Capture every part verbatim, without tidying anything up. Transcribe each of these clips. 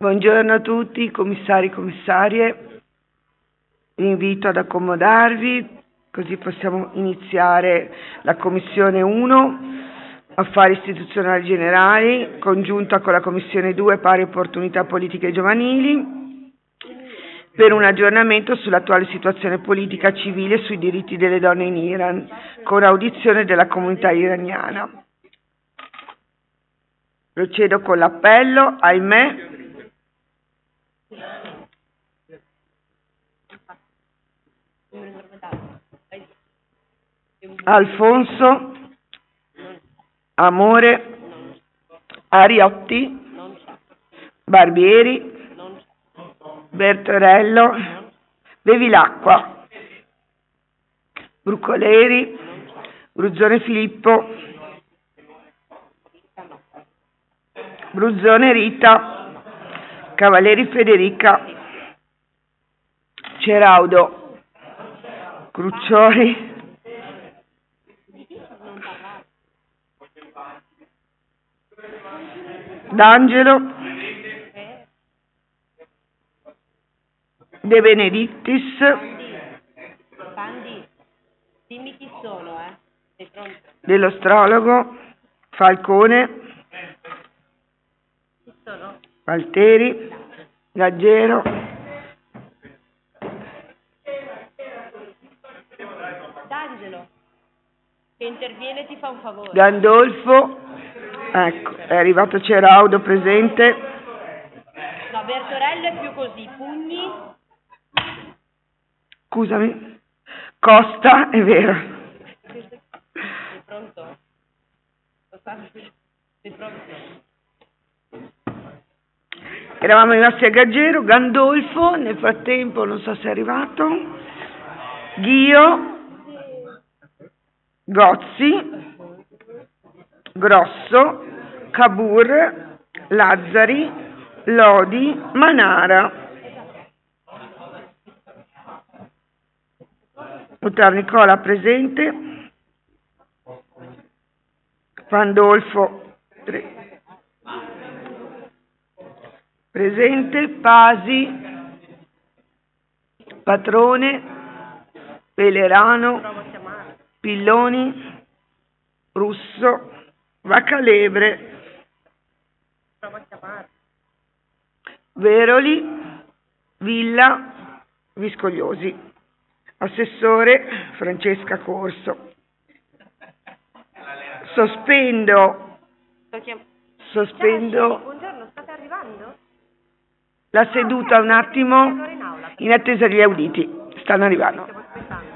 Buongiorno a tutti, commissari e commissarie. Vi invito ad accomodarvi, così possiamo iniziare la Commissione uno, Affari Istituzionali Generali, congiunta con la Commissione due, Pari Opportunità Politiche Giovanili, per un aggiornamento sull'attuale situazione politica civile e sui diritti delle donne in Iran, con audizione della comunità iraniana. Procedo con l'appello, ahimè. Alfonso, Amore, Ariotti, Barbieri, Bertorello, Bevilacqua, Brucoleri, Bruzzone Filippo, Bruzzone Rita, Cavalieri Federica, Ceraudo, Cruccioli, D'Angelo, De Benedictis, Bandi, dimmi chi sono, eh? Sei pronto? dell'Astrologo, Falcone, Chi sono? Valteri, Gaggero, D'Angelo, che interviene e ti fa un favore. Gandolfo, ecco, è arrivato Ceraudo presente, No, Bertorello è più così, pugni, scusami, Costa, è vero, sei pronto? Sei pronto? eravamo rimasti a Gaggero, Gandolfo, nel frattempo non so se è arrivato, Ghio, Gozzi, Grosso, Cabur, Lazzari, Lodi, Manara. Mutar Nicola presente, Pandolfo pre- presente, Pasi, Patrone, Pelerano, Pilloni, Russo, Vaccalebre, Veroli, Villa, Viscogliosi. Assessore Francesca Corso. Sospendo, Sto chiam- sospendo Buongiorno, state arrivando? la seduta un attimo Allora in aula, in attesa degli auditi. Stanno arrivando. stiamo aspettando.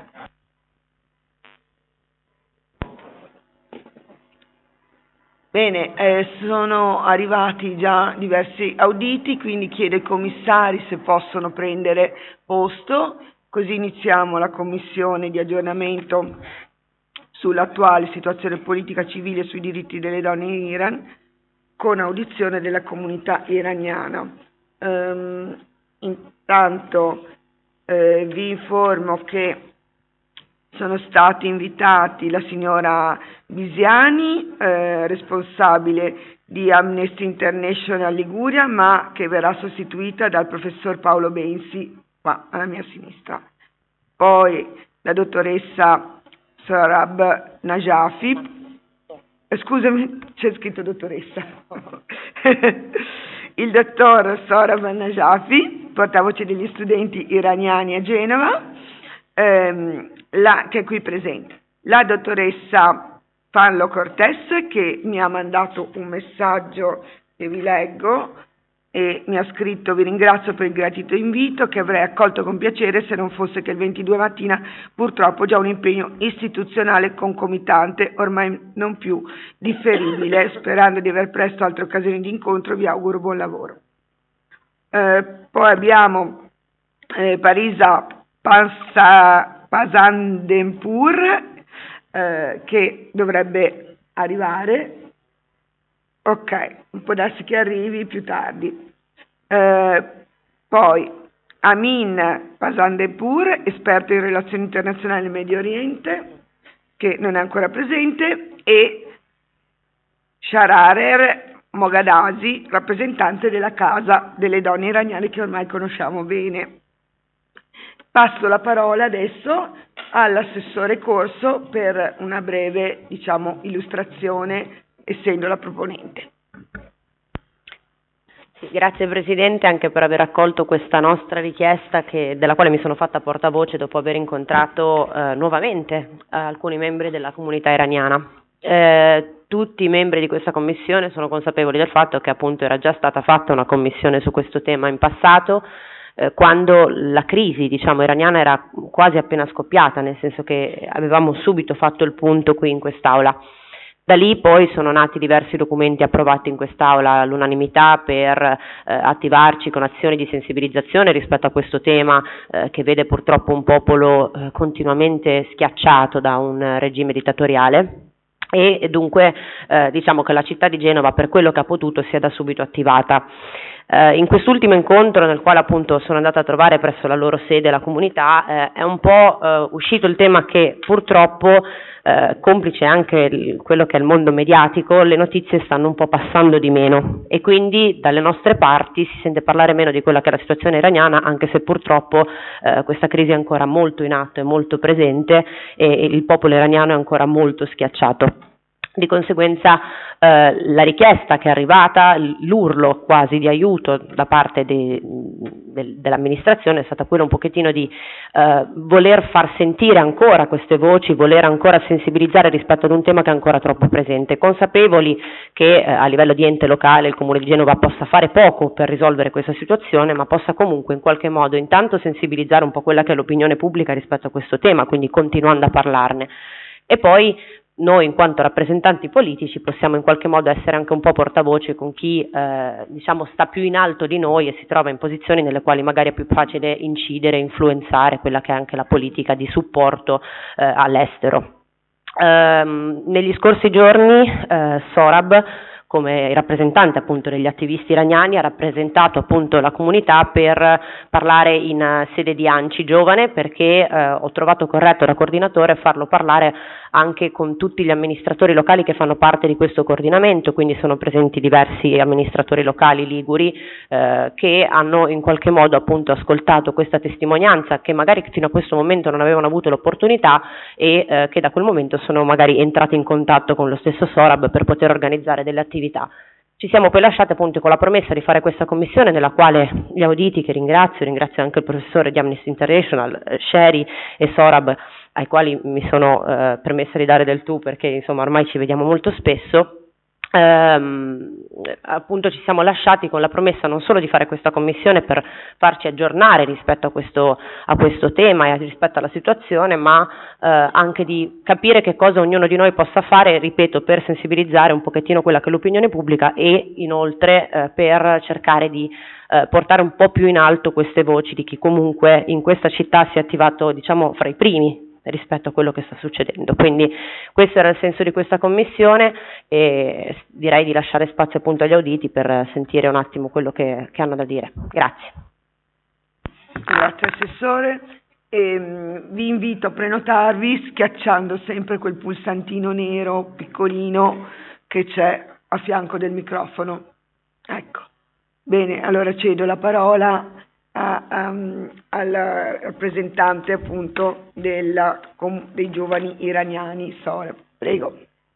Bene, eh, sono arrivati già diversi auditi, quindi chiedo ai commissari se possono prendere posto, così iniziamo la commissione di aggiornamento sull'attuale situazione politica civile e sui diritti delle donne in Iran, con audizione della comunità iraniana. Ehm, intanto eh, vi informo che sono stati invitati la signora Bisiani, eh, responsabile di Amnesty International Liguria, ma che verrà sostituita dal professor Paolo Bensi, qua alla mia sinistra. Poi la dottoressa Sorab Najafi, eh, scusami, c'è scritto dottoressa, il dottor Sorab Najafi, portavoce degli studenti iraniani a Genova, ehm, la, che è qui presente, la dottoressa Fanlo Cortés, che mi ha mandato un messaggio che vi leggo e mi ha scritto: vi ringrazio per il gratito invito che avrei accolto con piacere se non fosse che il ventidue mattina purtroppo ho già un impegno istituzionale concomitante, ormai non più differibile. Sperando di aver presto altre occasioni di incontro, vi auguro buon lavoro. Eh, poi abbiamo eh, Parisa Pansa Pasandenpur, eh, che dovrebbe arrivare. Ok, può darsi che arrivi più tardi. Eh, poi Amin Pasandenpur, esperto in relazioni internazionali nel Medio Oriente, che non è ancora presente, e Shararer Mogadasi, rappresentante della Casa delle Donne Iraniane che ormai conosciamo bene. Passo la parola adesso all'assessore Corso per una breve, diciamo, illustrazione, essendo la proponente. Sì, grazie Presidente anche per aver accolto questa nostra richiesta che, della quale mi sono fatta portavoce dopo aver incontrato eh, nuovamente eh, alcuni membri della comunità iraniana. Eh, tutti i membri di questa commissione sono consapevoli del fatto che appunto era già stata fatta una commissione su questo tema in passato, eh, quando la crisi, diciamo, iraniana era quasi appena scoppiata, nel senso che avevamo subito fatto il punto qui in quest'Aula. Da lì poi sono nati diversi documenti approvati in quest'Aula all'unanimità per eh, attivarci con azioni di sensibilizzazione rispetto a questo tema eh, che vede purtroppo un popolo eh, continuamente schiacciato da un regime dittatoriale. E dunque eh, diciamo che la città di Genova, per quello che ha potuto, si è da subito attivata. Eh, in quest'ultimo incontro, nel quale appunto sono andata a trovare presso la loro sede la comunità, eh, è un po' eh, uscito il tema che purtroppo, eh, complice anche il, quello che è il mondo mediatico, le notizie stanno un po' passando di meno e quindi dalle nostre parti si sente parlare meno di quella che è la situazione iraniana, anche se purtroppo eh, questa crisi è ancora molto in atto, è molto presente e il popolo iraniano è ancora molto schiacciato. Di conseguenza eh, la richiesta che è arrivata, l'urlo quasi di aiuto da parte de, de, dell'amministrazione è stata quella un pochettino di eh, voler far sentire ancora queste voci, voler ancora sensibilizzare rispetto ad un tema che è ancora troppo presente, consapevoli che eh, a livello di ente locale il Comune di Genova possa fare poco per risolvere questa situazione, ma possa comunque in qualche modo intanto sensibilizzare un po' quella che è l'opinione pubblica rispetto a questo tema, quindi continuando a parlarne, e poi noi in quanto rappresentanti politici possiamo in qualche modo essere anche un po' portavoce con chi eh, diciamo sta più in alto di noi e si trova in posizioni nelle quali magari è più facile incidere, influenzare quella che è anche la politica di supporto eh, all'estero. Ehm, negli scorsi giorni eh, Sorab, come rappresentante appunto degli attivisti iraniani, ha rappresentato appunto la comunità per parlare in sede di ANCI Giovane, perché eh, ho trovato corretto da coordinatore farlo parlare anche con tutti gli amministratori locali che fanno parte di questo coordinamento, quindi sono presenti diversi amministratori locali liguri eh, che hanno in qualche modo appunto ascoltato questa testimonianza, che magari fino a questo momento non avevano avuto l'opportunità e eh, che da quel momento sono magari entrati in contatto con lo stesso Sorab per poter organizzare delle attività. Ci siamo poi lasciati appunto con la promessa di fare questa commissione nella quale gli auditi, che ringrazio, ringrazio anche il professore di Amnesty International, eh, Sherry e Sorab, ai quali mi sono eh, permessa di dare del tu perché insomma ormai ci vediamo molto spesso, ehm, appunto ci siamo lasciati con la promessa non solo di fare questa commissione per farci aggiornare rispetto a questo, a questo tema e rispetto alla situazione, ma eh, anche di capire che cosa ognuno di noi possa fare, ripeto, per sensibilizzare un pochettino quella che è l'opinione pubblica e inoltre eh, per cercare di eh, portare un po' più in alto queste voci di chi comunque in questa città si è attivato, diciamo, fra i primi rispetto a quello che sta succedendo. Quindi questo era il senso di questa commissione e direi di lasciare spazio appunto agli auditi per sentire un attimo quello che, che hanno da dire. Grazie. Grazie Assessore. E, vi invito a prenotarvi schiacciando sempre quel pulsantino nero piccolino che c'è a fianco del microfono. Ecco. Bene, allora cedo la parola A, um, al rappresentante appunto della, com, dei giovani iraniani Sorab. Prego.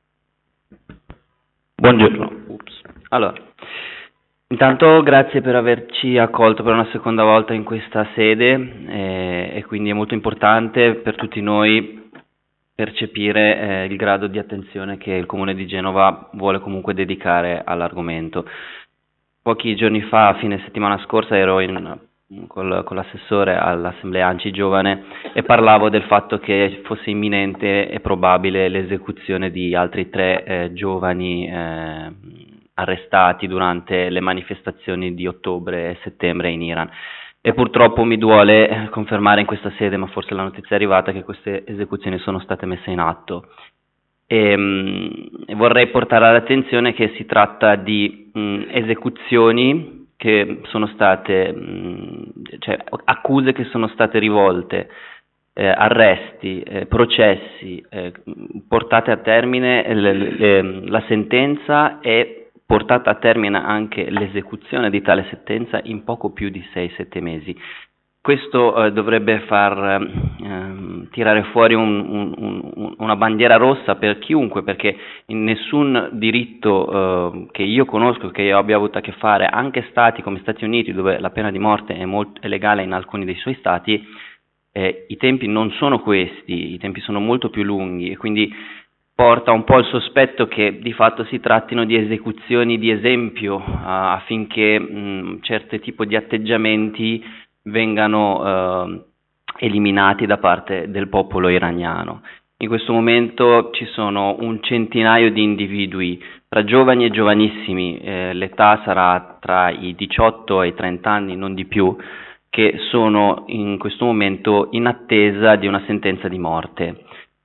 Buongiorno. Ups. Allora, intanto grazie per averci accolto per una seconda volta in questa sede eh, e quindi è molto importante per tutti noi percepire eh, il grado di attenzione che il Comune di Genova vuole comunque dedicare all'argomento. Pochi giorni fa, a fine settimana scorsa, ero in Col, con l'assessore all'assemblea ANCI Giovane e parlavo del fatto che fosse imminente e probabile l'esecuzione di altri tre eh, giovani eh, arrestati durante le manifestazioni di ottobre e settembre in Iran, e purtroppo mi duole confermare in questa sede, ma forse la notizia è arrivata, che queste esecuzioni sono state messe in atto. E, mh, vorrei portare all'attenzione che si tratta di mh, esecuzioni che sono state, mh, cioè accuse che sono state rivolte, eh, arresti, eh, processi, eh, portate a termine le, le, la sentenza e portata a termine anche l'esecuzione di tale sentenza in poco più di sei sette mesi. Questo eh, dovrebbe far eh, tirare fuori un, un, un, una bandiera rossa per chiunque, perché in nessun diritto eh, che io conosco, che io abbia avuto a che fare, anche stati come Stati Uniti, dove la pena di morte è, molto, è legale in alcuni dei suoi stati, eh, i tempi non sono questi, i tempi sono molto più lunghi, e quindi porta un po' il sospetto che di fatto si trattino di esecuzioni di esempio uh, affinché mh, certi tipi di atteggiamenti vengano uh, eliminati da parte del popolo iraniano. In questo momento ci sono un centinaio di individui, tra giovani e giovanissimi, eh, l'età sarà tra i diciotto e i trenta anni, non di più, che sono in questo momento in attesa di una sentenza di morte.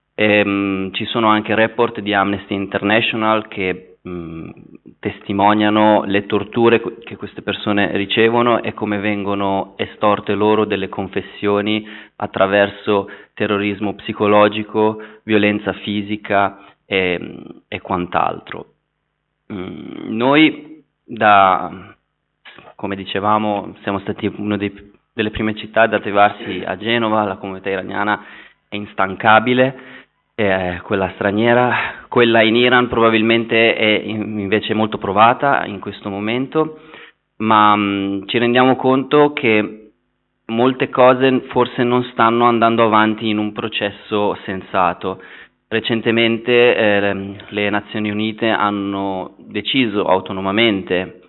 Ehm, ci sono anche report di Amnesty International che mh, testimoniano le torture che queste persone ricevono e come vengono estorte loro delle confessioni attraverso terrorismo psicologico, violenza fisica e, e quant'altro. Mm, noi, da, come dicevamo, siamo stati una delle prime città ad attivarsi a Genova. La comunità iraniana è instancabile. Eh, quella straniera, quella in Iran probabilmente è invece molto provata in questo momento, ma mh, ci rendiamo conto che molte cose forse non stanno andando avanti in un processo sensato. Recentemente eh, le Nazioni Unite hanno deciso autonomamente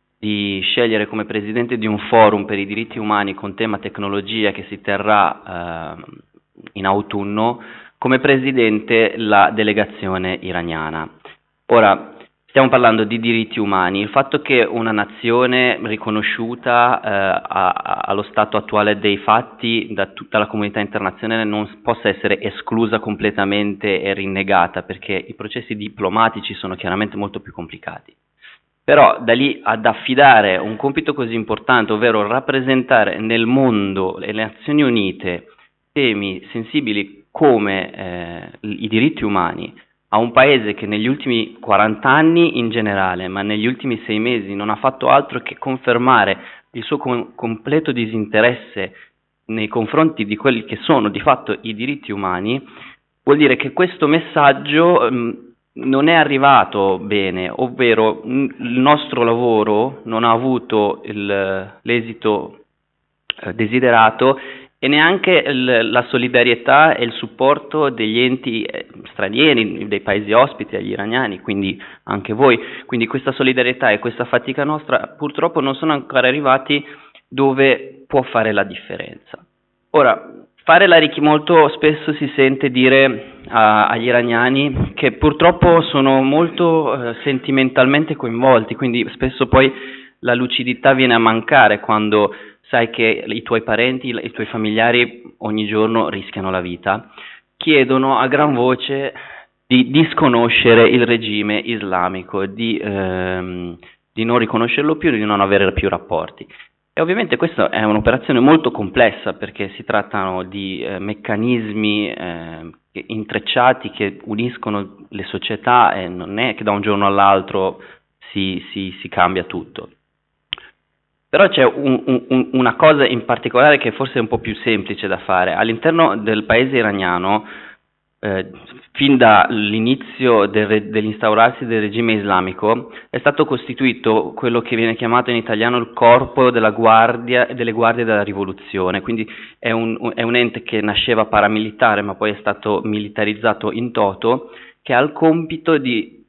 di scegliere come presidente di un forum per i diritti umani con tema tecnologia che si terrà eh, in autunno, come presidente la delegazione iraniana. Ora, stiamo parlando di diritti umani. Il fatto che una nazione riconosciuta eh, a, a, allo stato attuale dei fatti da tutta la comunità internazionale non possa essere esclusa completamente e rinnegata, perché i processi diplomatici sono chiaramente molto più complicati. Però da lì ad affidare un compito così importante, ovvero rappresentare nel mondo le Nazioni Unite temi sensibili come eh, i diritti umani a un paese che negli ultimi quaranta anni in generale, ma negli ultimi sei mesi non ha fatto altro che confermare il suo com- completo disinteresse nei confronti di quelli che sono di fatto i diritti umani, vuol dire che questo messaggio mh, non è arrivato bene, ovvero mh, il nostro lavoro non ha avuto il, l'esito eh, desiderato, e neanche il, la solidarietà e il supporto degli enti eh, stranieri, dei paesi ospiti agli iraniani, quindi anche voi. Quindi questa solidarietà e questa fatica nostra purtroppo non sono ancora arrivati dove può fare la differenza. Ora, fare la richiesta, molto spesso si sente dire a, agli iraniani che purtroppo sono molto eh, sentimentalmente coinvolti, quindi spesso poi la lucidità viene a mancare quando sai che i tuoi parenti, i tuoi familiari ogni giorno rischiano la vita, chiedono a gran voce di disconoscere il regime islamico, di, ehm, di non riconoscerlo più, di non avere più rapporti. E ovviamente questa è un'operazione molto complessa, perché si trattano di eh, meccanismi eh, intrecciati che uniscono le società, e non è che da un giorno all'altro si, si, si cambia tutto. Però c'è un, un, una cosa in particolare che forse è un po' più semplice da fare. All'interno del paese iraniano, eh, fin dall'inizio del, dell'instaurarsi del regime islamico, è stato costituito quello che viene chiamato in italiano il corpo della guardia, delle guardie della rivoluzione. Quindi è un, è un ente che nasceva paramilitare, ma poi è stato militarizzato in toto, che ha il compito di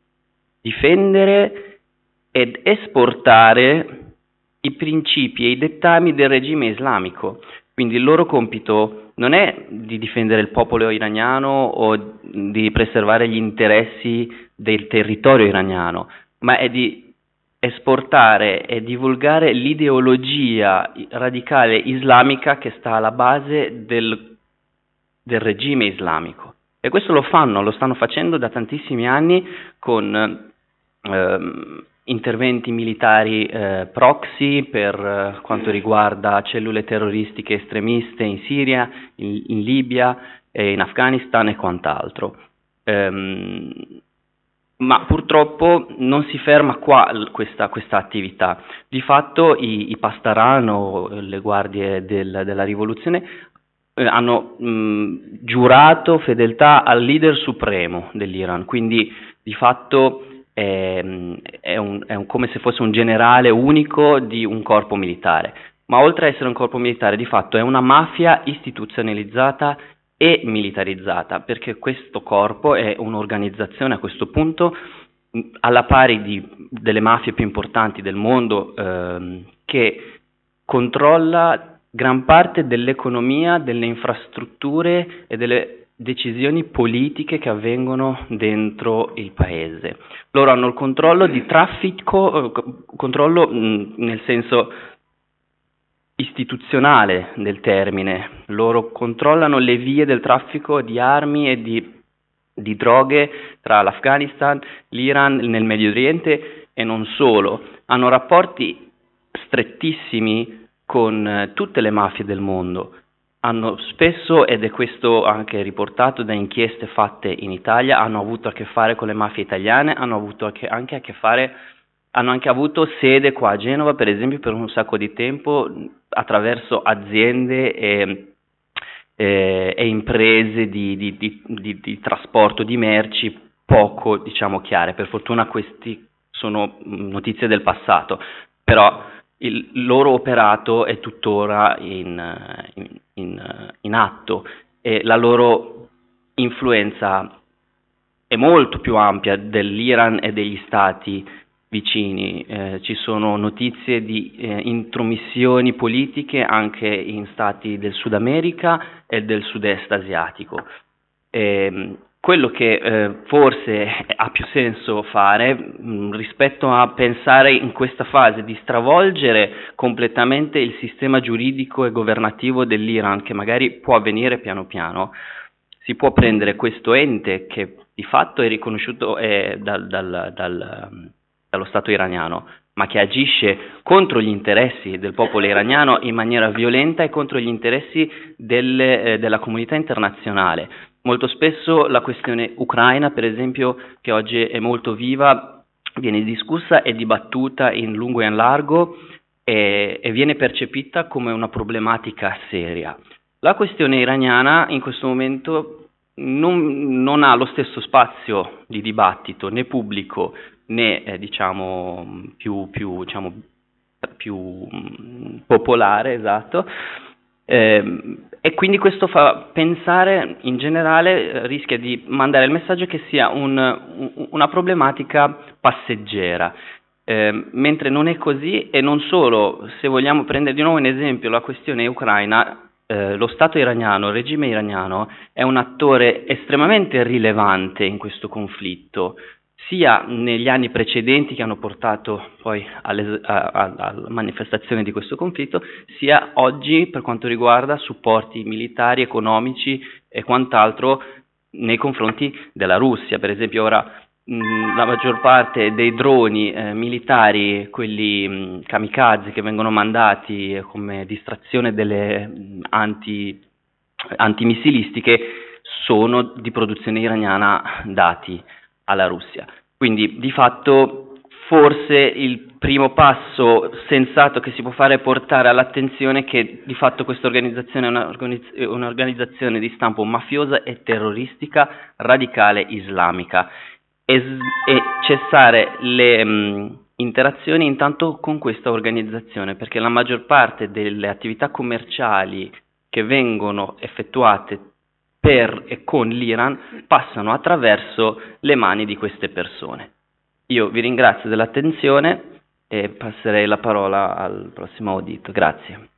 difendere ed esportare i principi e i dettami del regime islamico. Quindi il loro compito non è di difendere il popolo iraniano o di preservare gli interessi del territorio iraniano, ma è di esportare e divulgare l'ideologia radicale islamica che sta alla base del, del regime islamico. E questo lo fanno, lo stanno facendo da tantissimi anni con ehm, interventi militari eh, proxy per eh, quanto riguarda cellule terroristiche estremiste in Siria, in, in Libia, eh, in Afghanistan e quant'altro. Ehm, ma purtroppo non si ferma qua questa, questa attività. Di fatto i, i Pasdaran, o le guardie del, della rivoluzione, eh, hanno mh, giurato fedeltà al leader supremo dell'Iran, quindi di fatto è, è, un, è un, come se fosse un generale unico di un corpo militare, ma oltre a essere un corpo militare di fatto è una mafia istituzionalizzata e militarizzata, perché questo corpo è un'organizzazione a questo punto alla pari di, delle mafie più importanti del mondo, ehm, che controlla gran parte dell'economia, delle infrastrutture e delle decisioni politiche che avvengono dentro il paese. Loro hanno il controllo di traffico, eh, controllo mh, nel senso istituzionale del termine. Loro controllano le vie del traffico di armi e di, di droghe tra l'Afghanistan, l'Iran, nel Medio Oriente e non solo. Hanno rapporti strettissimi con eh, tutte le mafie del mondo. Hanno spesso, ed è questo anche riportato da inchieste fatte in Italia, hanno avuto a che fare con le mafie italiane, hanno avuto a che, anche a che fare hanno anche avuto sede qua a Genova, per esempio, per un sacco di tempo, attraverso aziende e, e, e imprese di, di, di, di, di trasporto di merci poco, diciamo, chiare. Per fortuna questi sono notizie del passato, però il loro operato è tuttora in, in, in, in atto e la loro influenza è molto più ampia dell'Iran e degli stati vicini. Eh, ci sono notizie di eh, intromissioni politiche anche in stati del Sud America e del sud-est asiatico. Eh, quello che eh, forse ha più senso fare mh, rispetto a pensare in questa fase di stravolgere completamente il sistema giuridico e governativo dell'Iran, che magari può avvenire piano piano, si può prendere questo ente che di fatto è riconosciuto eh, dal, dal, dal dallo Stato iraniano, ma che agisce contro gli interessi del popolo iraniano in maniera violenta e contro gli interessi del, eh, della comunità internazionale. Molto spesso la questione ucraina, per esempio, che oggi è molto viva, viene discussa e dibattuta in lungo e in largo e, e viene percepita come una problematica seria. La questione iraniana in questo momento non, non ha lo stesso spazio di dibattito né pubblico né eh, diciamo più, più, diciamo, più mh, popolare, esatto, eh, e quindi questo fa pensare in generale, eh, rischia di mandare il messaggio che sia un, un, una problematica passeggera, eh, mentre non è così. E non solo, se vogliamo prendere di nuovo un esempio la questione ucraina, eh, lo Stato iraniano, il regime iraniano è un attore estremamente rilevante in questo conflitto, sia negli anni precedenti che hanno portato poi alle, a, a, alla manifestazione di questo conflitto, sia oggi per quanto riguarda supporti militari, economici e quant'altro nei confronti della Russia. Per esempio ora mh, la maggior parte dei droni eh, militari, quelli mh, kamikaze che vengono mandati eh, come distrazione delle mh, anti, antimissilistiche, sono di produzione iraniana dati alla Russia. Quindi di fatto forse il primo passo sensato che si può fare è portare all'attenzione che di fatto questa organizzazione è un'organizz- un'organizzazione di stampo mafiosa e terroristica radicale islamica e, s- e cessare le mh, interazioni intanto con questa organizzazione, perché la maggior parte delle attività commerciali che vengono effettuate per e con l'Iran passano attraverso le mani di queste persone. Io vi ringrazio dell'attenzione e passerei la parola al prossimo audito. Grazie.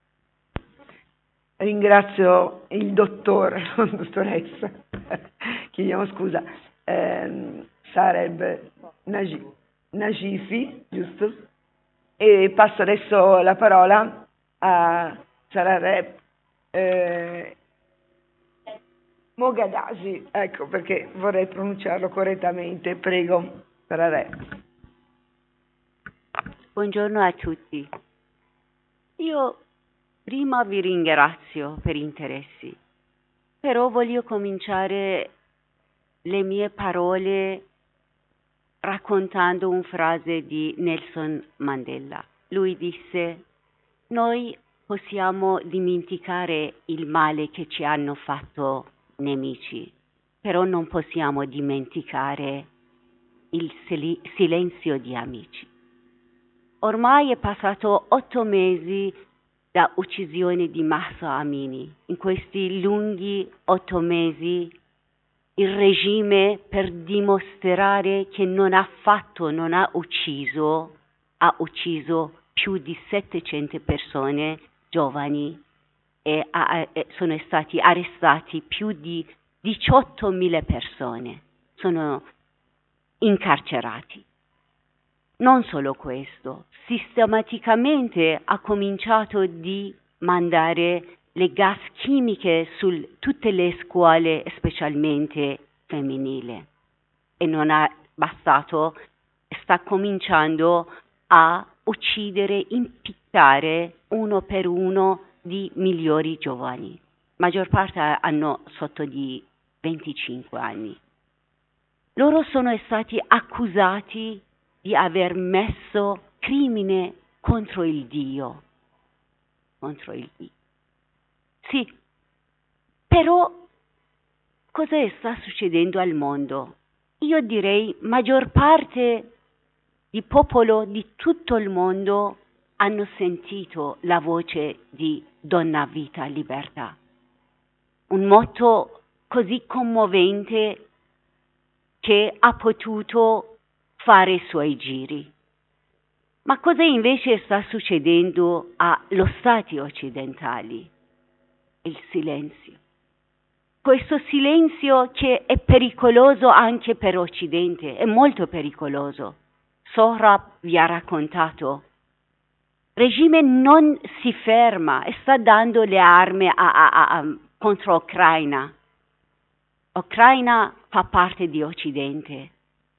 Ringrazio il dottor, dottoressa, chiediamo scusa, ehm, Sareb Nagi- Nagifi, giusto? E passo adesso la parola a Sareb eh, Mogadasi, ecco, perché vorrei pronunciarlo correttamente. Prego, Sareb. Buongiorno a tutti. Io prima vi ringrazio per interessi, però voglio cominciare le mie parole raccontando una frase di Nelson Mandela. Lui disse: noi possiamo dimenticare il male che ci hanno fatto nemici, però non possiamo dimenticare il sil- silenzio di amici. Ormai è passato otto mesi da uccisione di Mahsa Amini. In questi lunghi otto mesi il regime, per dimostrare che non ha fatto, non ha ucciso, ha ucciso più di settecento persone giovani e, ha, e sono stati arrestati più di diciottomila persone, sono incarcerati. Non solo questo, sistematicamente ha cominciato di mandare le gas chimiche su tutte le scuole, specialmente femminili. E non è bastato, sta cominciando a uccidere, impiccare uno per uno di migliori giovani. Maggior parte hanno sotto di venticinque anni. Loro sono stati accusati di aver messo crimine contro il Dio. Contro il Dio. Sì, però cosa sta succedendo al mondo? Io direi maggior parte di popolo di tutto il mondo hanno sentito la voce di Donna Vita Libertà. Un motto così commovente che ha potuto fare i suoi giri. Ma cosa invece sta succedendo agli stati occidentali? Il silenzio. Questo silenzio che è pericoloso anche per l'Occidente, è molto pericoloso. Sohrab vi ha raccontato. Il regime non si ferma e sta dando le armi a, a, a, a, contro l'Ucraina. L'Ucraina fa parte di Occidente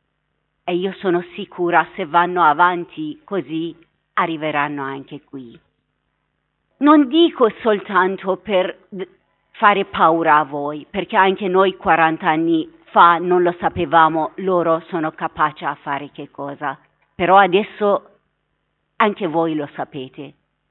e io sono sicura se vanno avanti così arriveranno anche qui. Non dico soltanto per fare paura a voi, perché anche noi quaranta anni fa non lo sapevamo, loro sono capaci a fare che cosa, però adesso anche voi lo sapete.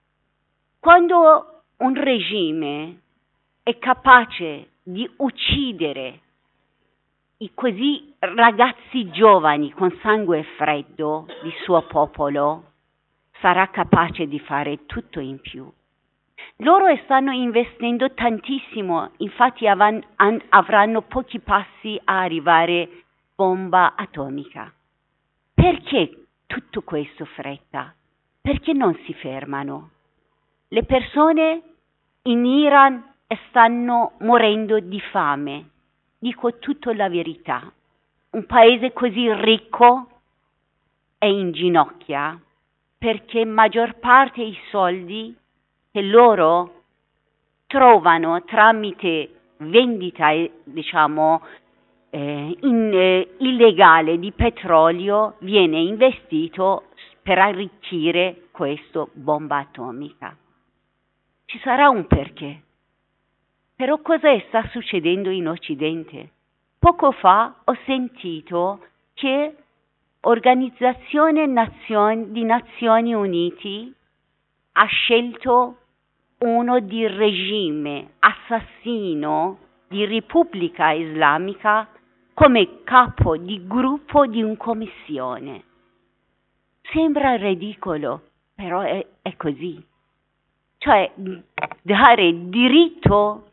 Quando un regime è capace di uccidere i così ragazzi giovani con sangue freddo di suo popolo, sarà capace di fare tutto in più. Loro stanno investendo tantissimo, infatti avan, an, avranno pochi passi a arrivare bomba atomica. Perché tutto questo fretta? Perché non si fermano? Le persone in Iran stanno morendo di fame. Dico tutta la verità. Un paese così ricco è in ginocchia perché maggior parte dei soldi che loro trovano tramite vendita, diciamo, eh, in, eh, illegale di petrolio viene investito per arricchire questa bomba atomica. Ci sarà un perché. Però cosa sta succedendo in Occidente? Poco fa ho sentito che l'Organizzazione Nazioni, di Nazioni Unite ha scelto uno di regime assassino di Repubblica Islamica come capo di gruppo di una commissione. Sembra ridicolo, però è, è così. Cioè, dare diritto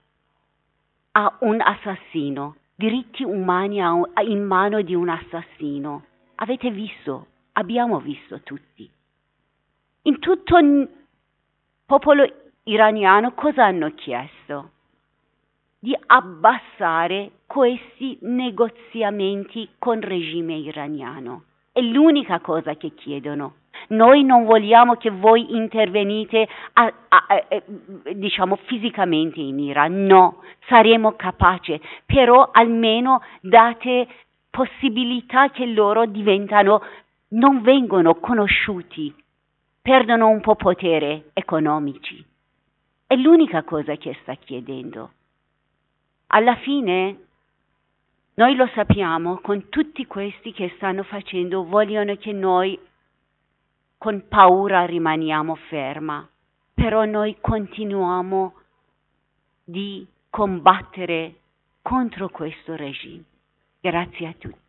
a un assassino, diritti umani a un, in mano di un assassino. Avete visto? Abbiamo visto tutti. In tutto il popolo iraniano cosa hanno chiesto? Di abbassare questi negoziamenti con il regime iraniano. È l'unica cosa che chiedono. Noi non vogliamo che voi intervenite a, a, a, a, diciamo fisicamente in Iran, no, saremo capaci, però almeno date possibilità che loro diventano, non vengono conosciuti, perdono un po' potere economici. È l'unica cosa che sta chiedendo. Alla fine Noi lo sappiamo, con tutti questi che stanno facendo, vogliono che noi con paura rimaniamo ferma, però noi continuiamo di combattere contro questo regime. Grazie a tutti.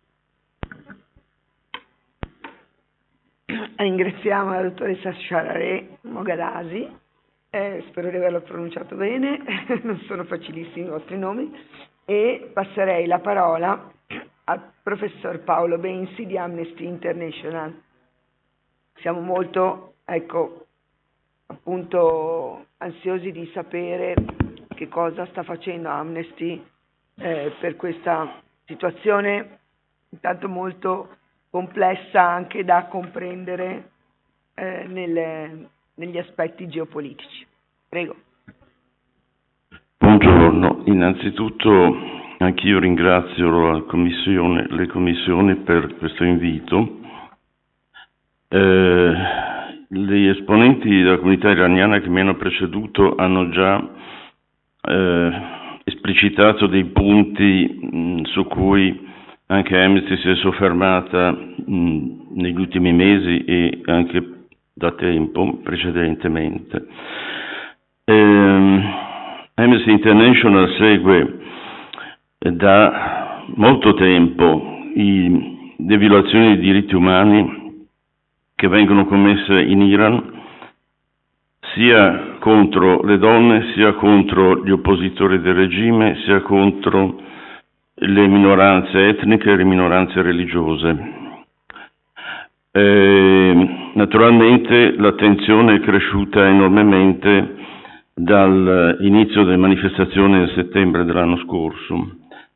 Ringraziamo la dottoressa Sharare Mogadasi, eh, spero di averlo pronunciato bene, non sono facilissimi i vostri nomi, e passerei la parola al professor Paolo Bensi di Amnesty International. Siamo molto, ecco, appunto ansiosi di sapere che cosa sta facendo Amnesty eh, per questa situazione intanto molto complessa anche da comprendere eh, nelle, negli aspetti geopolitici. Prego. Buongiorno, innanzitutto anch'io ringrazio la commissione, le commissioni per questo invito. Eh, gli esponenti della comunità iraniana che mi hanno preceduto hanno già eh, esplicitato dei punti mh, su cui anche Amnesty si è soffermata mh, negli ultimi mesi e anche da tempo precedentemente. Eh, Amnesty International segue da molto tempo i, le violazioni dei diritti umani che vengono commesse in Iran, sia contro le donne, sia contro gli oppositori del regime, sia contro le minoranze etniche e le minoranze religiose. Eh, naturalmente l'attenzione è cresciuta enormemente dall'inizio delle manifestazioni nel settembre dell'anno scorso.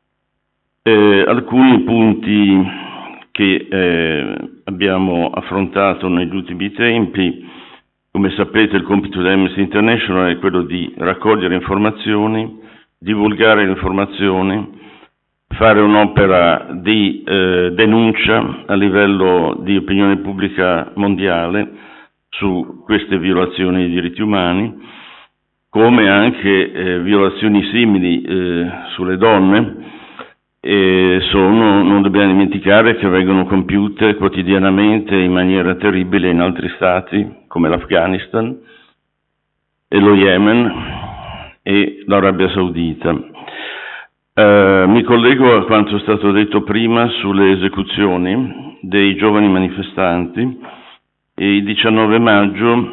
Eh, alcuni punti che eh, abbiamo affrontato negli ultimi tempi, come sapete il compito di Amnesty International è quello di raccogliere informazioni, divulgare le informazioni, fare un'opera di eh, denuncia a livello di opinione pubblica mondiale su queste violazioni dei diritti umani, come anche eh, violazioni simili eh, sulle donne, e sono, non dobbiamo dimenticare che vengono compiute quotidianamente in maniera terribile in altri stati come l'Afghanistan e lo Yemen e l'Arabia Saudita. Eh, mi collego a quanto è stato detto prima sulle esecuzioni dei giovani manifestanti. E il diciannove maggio,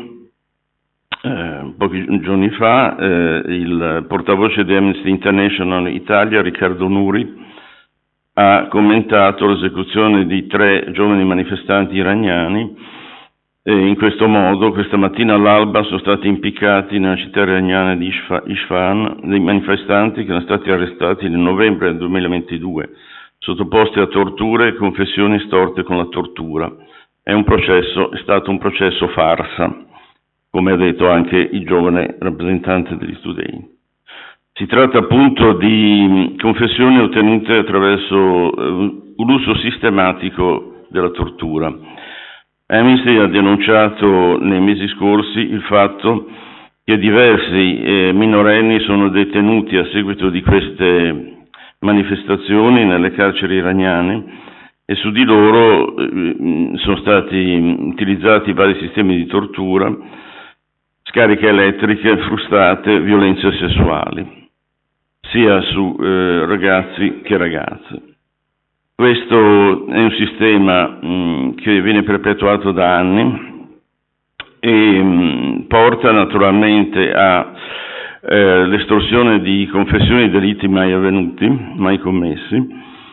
eh, pochi giorni fa, eh, il portavoce di Amnesty International Italia, Riccardo Nuri, ha commentato l'esecuzione di tre giovani manifestanti iraniani e in questo modo questa mattina all'alba sono stati impiccati nella città iraniana di Isfahan dei manifestanti che erano stati arrestati nel novembre del duemilaventidue, sottoposti a torture e confessioni storte con la tortura. È un processo, è stato un processo farsa, come ha detto anche il giovane rappresentante degli studenti. Si tratta appunto di confessioni ottenute attraverso uh, un uso sistematico della tortura. Amnesty ha denunciato nei mesi scorsi il fatto che diversi eh, minorenni sono detenuti a seguito di queste manifestazioni nelle carceri iraniane e su di loro eh, sono stati utilizzati vari sistemi di tortura, scariche elettriche, frustate, violenze sessuali, sia su eh, ragazzi che ragazze. Questo è un sistema mh, che viene perpetuato da anni e mh, porta naturalmente all'estorsione eh, di confessioni di delitti mai avvenuti, mai commessi,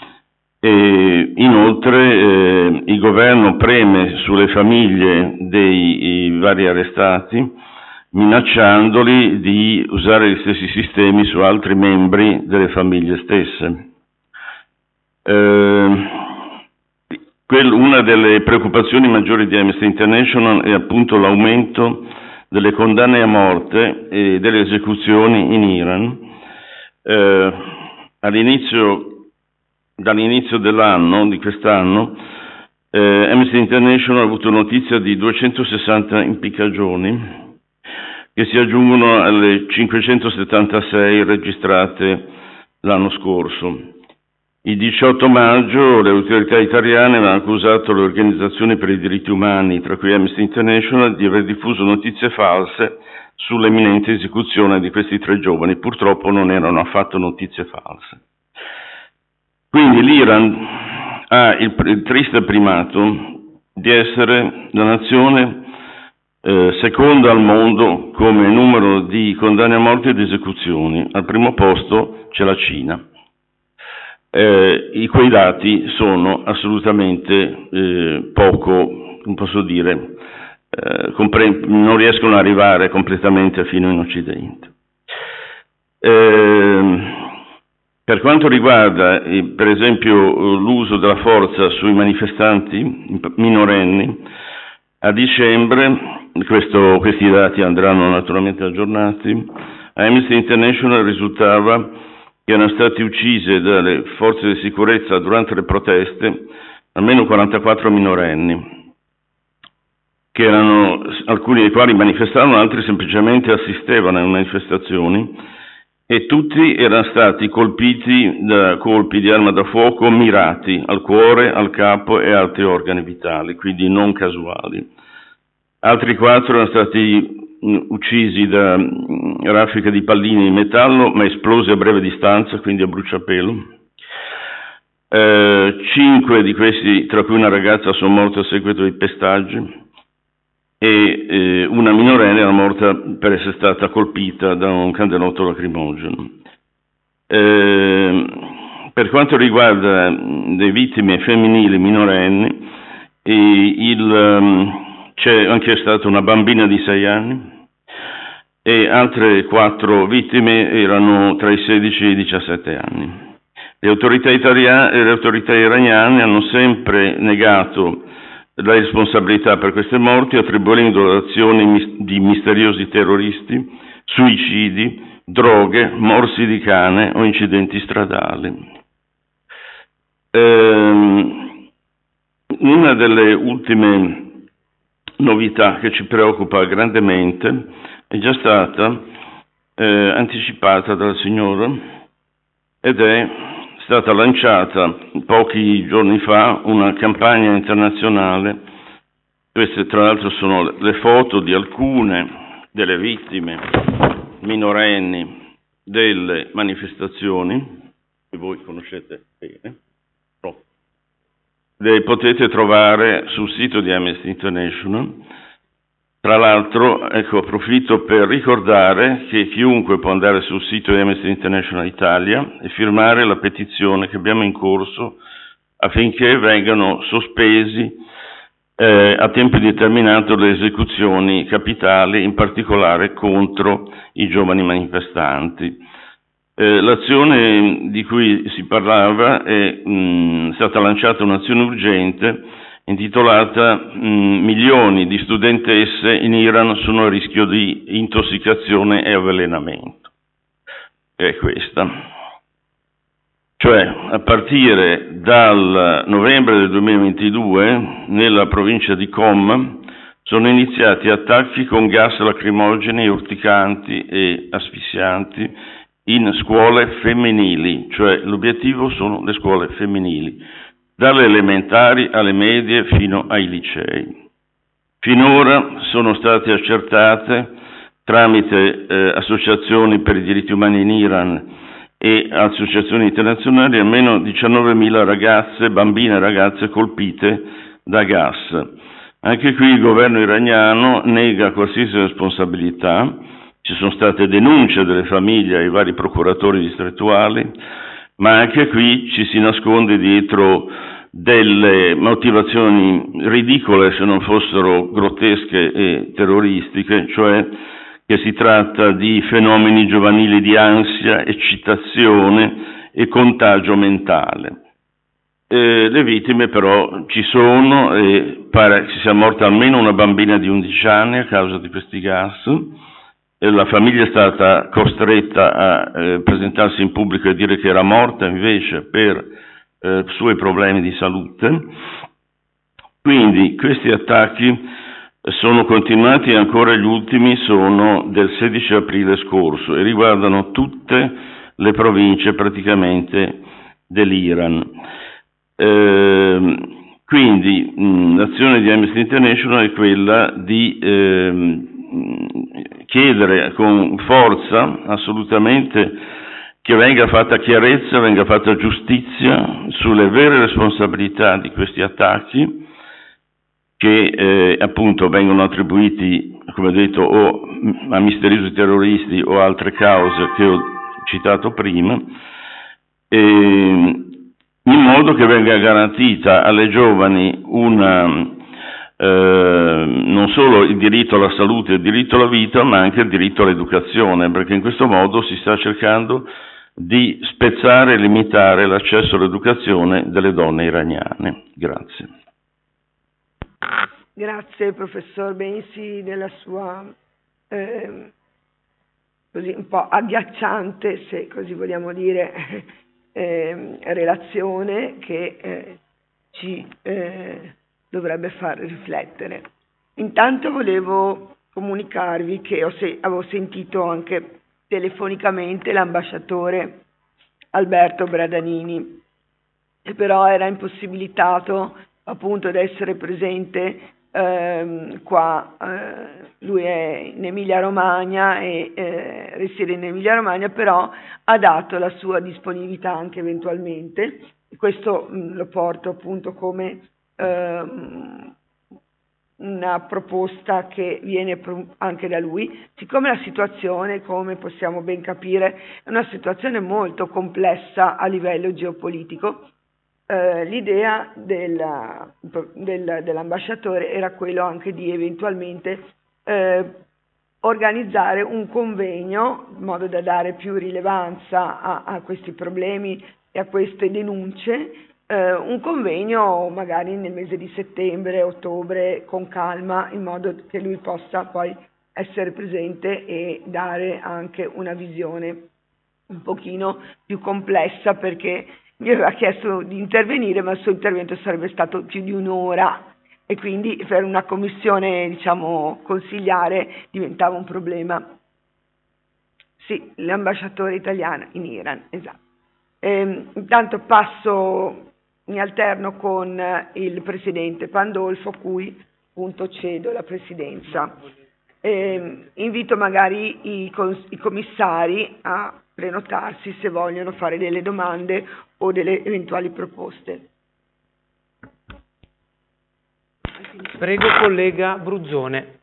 e inoltre eh, il governo preme sulle famiglie dei vari arrestati, minacciandoli di usare gli stessi sistemi su altri membri delle famiglie stesse. Eh, una delle preoccupazioni maggiori di Amnesty International è appunto l'aumento delle condanne a morte e delle esecuzioni in Iran. Eh, all'inizio, dall'inizio dell'anno, di quest'anno, eh, Amnesty International ha avuto notizia di duecentosessanta impiccagioni che si aggiungono alle cinquecentosettantasei registrate l'anno scorso. Il diciotto maggio le autorità italiane hanno accusato le organizzazioni per i diritti umani, tra cui Amnesty International, di aver diffuso notizie false sull'imminente esecuzione di questi tre giovani. Purtroppo non erano affatto notizie false. Quindi l'Iran ha il, il triste primato di essere la nazione eh, seconda al mondo come numero di condanne a morte ed esecuzioni. Al primo posto c'è la Cina. Eh, i quei dati sono assolutamente eh, poco, non posso dire, eh, compre- non riescono ad arrivare completamente fino in Occidente. Eh, per quanto riguarda eh, per esempio l'uso della forza sui manifestanti minorenni, a dicembre, questo, questi dati andranno naturalmente aggiornati, a Amnesty International risultava che erano stati uccise dalle forze di sicurezza durante le proteste almeno quarantaquattro minorenni, che erano, alcuni dei quali manifestavano, altri semplicemente assistevano alle manifestazioni, e tutti erano stati colpiti da colpi di arma da fuoco mirati al cuore, al capo e altri organi vitali, quindi non casuali. Altri quattro erano stati uccisi da raffiche di palline di metallo, ma esplosi a breve distanza, quindi a bruciapelo. Eh, cinque di questi, tra cui una ragazza, sono morte a seguito di pestaggi, e eh, una minorenne era morta per essere stata colpita da un candelotto lacrimogeno. Eh, per quanto riguarda le vittime femminili minorenni, eh, il, um, c'è anche stata una bambina di sei anni, e altre quattro vittime erano tra i sedici e i diciassette anni. Le autorità italiane e le autorità iraniane hanno sempre negato la responsabilità per queste morti, attribuendo azioni di misteriosi terroristi, suicidi, droghe, morsi di cane o incidenti stradali. Ehm, una delle ultime novità che ci preoccupa grandemente è già stata eh, anticipata dalla signora, ed è stata lanciata pochi giorni fa una campagna internazionale. Queste tra l'altro sono le foto di alcune delle vittime minorenni delle manifestazioni, che voi conoscete bene. Le potete trovare sul sito di Amnesty International. Tra l'altro, ecco, approfitto per ricordare che chiunque può andare sul sito di Amnesty International Italia e firmare la petizione che abbiamo in corso affinché vengano sospesi eh, a tempo indeterminato le esecuzioni capitali, in particolare contro i giovani manifestanti. Eh, l'azione di cui si parlava è mh, stata lanciata un'azione urgente intitolata mh, milioni di studentesse in Iran sono a rischio di intossicazione e avvelenamento. È questa. Cioè, a partire dal novembre del duemilaventidue, nella provincia di Qom, sono iniziati attacchi con gas lacrimogeni, urticanti e asfissianti in scuole femminili, cioè l'obiettivo sono le scuole femminili, dalle elementari alle medie fino ai licei. Finora sono state accertate tramite eh, associazioni per i diritti umani in Iran e associazioni internazionali almeno diciannovemila ragazze, bambine e ragazze colpite da gas. Anche qui il governo iraniano nega qualsiasi responsabilità. Ci sono state denunce delle famiglie ai vari procuratori distrettuali, ma anche qui ci si nasconde dietro delle motivazioni ridicole, se non fossero grottesche e terroristiche, cioè che si tratta di fenomeni giovanili di ansia, eccitazione e contagio mentale. Eh, le vittime però ci sono, e pare che sia morta almeno una bambina di undici anni a causa di questi gas. La famiglia è stata costretta a eh, presentarsi in pubblico e dire che era morta invece per eh, suoi problemi di salute. Quindi questi attacchi sono continuati e ancora gli ultimi sono del sedici aprile scorso e riguardano tutte le province praticamente dell'Iran. Eh, quindi mh, l'azione di Amnesty International è quella di eh, chiedere con forza assolutamente che venga fatta chiarezza, venga fatta giustizia sulle vere responsabilità di questi attacchi che eh, appunto vengono attribuiti, come ho detto, o a misteriosi terroristi o altre cause che ho citato prima, e, in modo che venga garantita alle giovani una, eh, non solo il diritto alla salute e il diritto alla vita, ma anche il diritto all'educazione, perché in questo modo si sta cercando di spezzare e limitare l'accesso all'educazione delle donne iraniane. Grazie. Grazie professor Bensi della sua eh, così un po' agghiacciante, se così vogliamo dire, eh, relazione che eh, ci eh, dovrebbe far riflettere. Intanto volevo comunicarvi che ho se- avevo sentito anche telefonicamente l'ambasciatore Alberto Bradanini, che però era impossibilitato appunto ad essere presente ehm, qua. Eh, lui è in Emilia Romagna e eh, risiede in Emilia Romagna, però ha dato la sua disponibilità anche eventualmente. Questo mh, lo porto appunto come ehm, una proposta che viene anche da lui, siccome la situazione, come possiamo ben capire, è una situazione molto complessa a livello geopolitico. Eh, l'idea della, del, dell'ambasciatore era quello anche di eventualmente eh, organizzare un convegno in modo da dare più rilevanza a, a questi problemi e a queste denunce, eh, un convegno magari nel mese di settembre, ottobre, con calma, in modo che lui possa poi essere presente e dare anche una visione un pochino più complessa, perché mi aveva chiesto di intervenire, ma il suo intervento sarebbe stato più di un'ora e quindi per una commissione, diciamo, consigliare diventava un problema. Sì, l'ambasciatore italiano in Iran, esatto. Ehm, intanto passo, mi alterno con il presidente Pandolfo, a cui appunto cedo la presidenza. Ehm, invito magari i, cons- i commissari a prenotarsi se vogliono fare delle domande o delle eventuali proposte. Prego collega Bruzzone.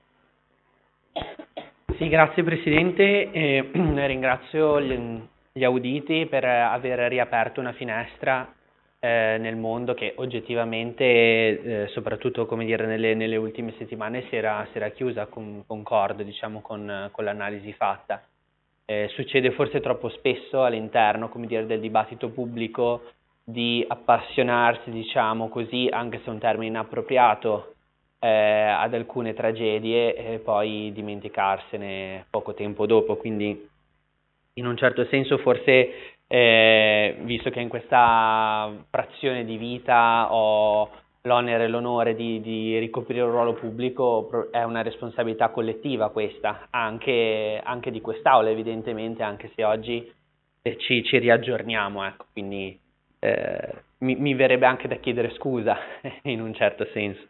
Sì, grazie Presidente, e ringrazio gli, gli auditi per aver riaperto una finestra eh, nel mondo che oggettivamente, eh, soprattutto come dire, nelle, nelle ultime settimane si era, si era chiusa, con, concordo diciamo, con, con l'analisi fatta. Eh, succede forse troppo spesso all'interno, come dire, del dibattito pubblico di appassionarsi, diciamo così, anche se è un termine inappropriato, eh, ad alcune tragedie e poi dimenticarsene poco tempo dopo. Quindi in un certo senso forse, eh, visto che in questa frazione di vita ho l'onere e l'onore di, di ricoprire un ruolo pubblico, è una responsabilità collettiva questa, anche, anche di quest'Aula evidentemente, anche se oggi ci, ci riaggiorniamo, ecco, quindi eh, mi, mi verrebbe anche da chiedere scusa in un certo senso.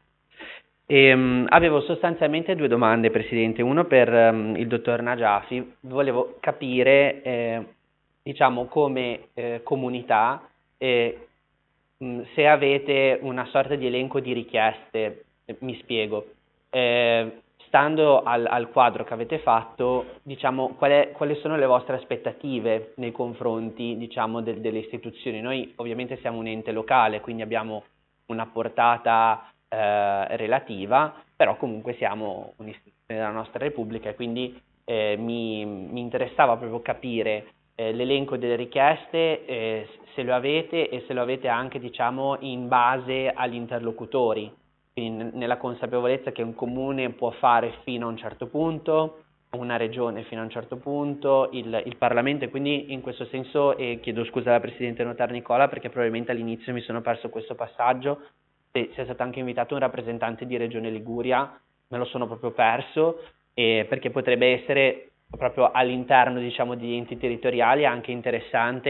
E, um, avevo sostanzialmente due domande, Presidente, uno per um, il dottor Najafi. Volevo capire, eh, diciamo, come eh, comunità, eh, mh, se avete una sorta di elenco di richieste. Mi spiego. Eh, stando al, al quadro che avete fatto, diciamo, qual è, quali sono le vostre aspettative nei confronti, diciamo, del, delle istituzioni? Noi ovviamente siamo un ente locale, quindi abbiamo una portata Eh, relativa, però comunque siamo un'istituzione della nostra Repubblica e quindi eh, mi, mi interessava proprio capire eh, l'elenco delle richieste, eh, se lo avete e se lo avete anche, diciamo, in base agli interlocutori, quindi n- nella consapevolezza che un comune può fare fino a un certo punto, una regione fino a un certo punto, il, il Parlamento, e quindi in questo senso eh, chiedo scusa alla Presidente Notar Nicola perché probabilmente all'inizio mi sono perso questo passaggio. Se sia stato anche invitato un rappresentante di Regione Liguria, me lo sono proprio perso, eh, perché potrebbe essere proprio all'interno, diciamo, di enti territoriali anche interessante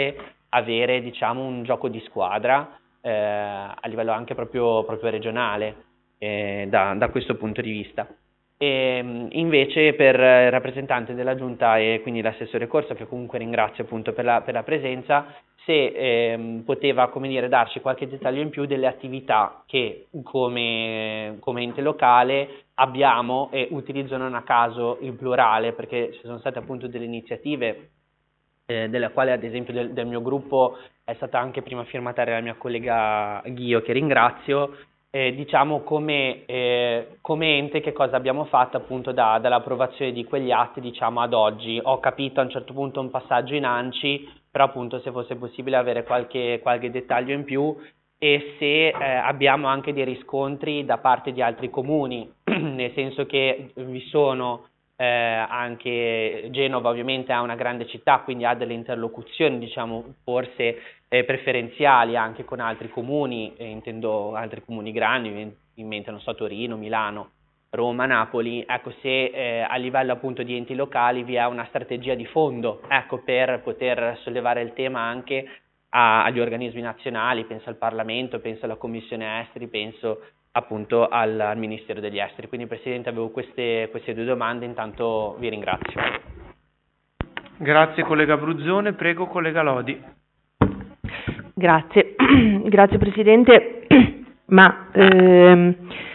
avere, diciamo, un gioco di squadra eh, a livello anche proprio, proprio regionale eh, da, da questo punto di vista. E invece per il rappresentante della Giunta e quindi l'assessore Corso, che comunque ringrazio appunto per la, per la presenza, se ehm, poteva, come dire, darci qualche dettaglio in più delle attività che come, come ente locale abbiamo, e utilizzo non a caso il plurale perché ci sono state appunto delle iniziative eh, della quale ad esempio del, del mio gruppo è stata anche prima firmataria la mia collega Ghio, che ringrazio. Eh, diciamo come, eh, come ente che cosa abbiamo fatto appunto da, dall'approvazione di quegli atti, diciamo, ad oggi. Ho capito a un certo punto un passaggio in ANCI, però appunto se fosse possibile avere qualche, qualche dettaglio in più, e se eh, abbiamo anche dei riscontri da parte di altri comuni, nel senso che vi sono eh, anche Genova ovviamente ha una grande città, quindi ha delle interlocuzioni, diciamo, forse Eh, preferenziali anche con altri comuni, eh, intendo altri comuni grandi, in mente, non so, Torino, Milano, Roma, Napoli. Ecco, se eh, a livello appunto di enti locali vi è una strategia di fondo, ecco, per poter sollevare il tema anche a, agli organismi nazionali, penso al Parlamento, penso alla Commissione Esteri, penso appunto al, al Ministero degli Esteri. Quindi Presidente, avevo queste, queste due domande, intanto vi ringrazio. Grazie collega Bruzzone, prego collega Lodi. Grazie, grazie Presidente, ma ehm,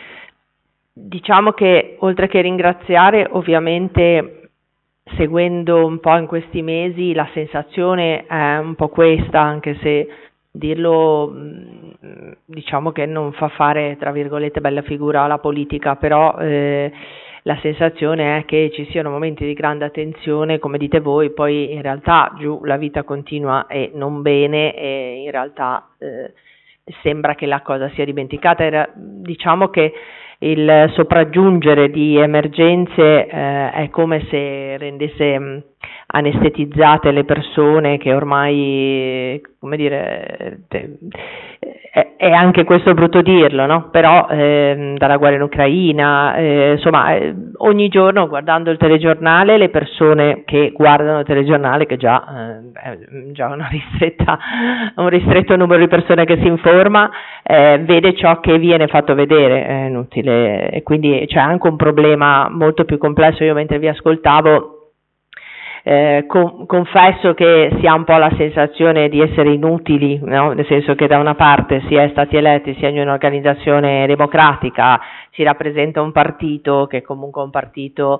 diciamo che oltre che ringraziare, ovviamente seguendo un po' in questi mesi la sensazione è un po' questa, anche se dirlo diciamo che non fa fare tra virgolette bella figura alla politica, però eh, la sensazione è che ci siano momenti di grande attenzione, come dite voi, poi in realtà giù la vita continua e non bene, e in realtà eh, sembra che la cosa sia dimenticata. Era, diciamo che il sopraggiungere di emergenze eh, è come se rendesse mh, anestetizzate le persone, che ormai, come dire, te, è, è anche questo brutto dirlo, no? Però eh, dalla guerra in Ucraina, eh, insomma, eh, ogni giorno guardando il telegiornale, le persone che guardano il telegiornale, che già eh, è già una ristretta, un ristretto numero di persone che si informa, eh, vede ciò che viene fatto vedere, è inutile, e quindi c'è anche un problema molto più complesso. Io mentre vi ascoltavo Eh, con, confesso che si ha un po' la sensazione di essere inutili, no? Nel senso che da una parte si è stati eletti, si è in un'organizzazione democratica, si rappresenta un partito che è comunque un partito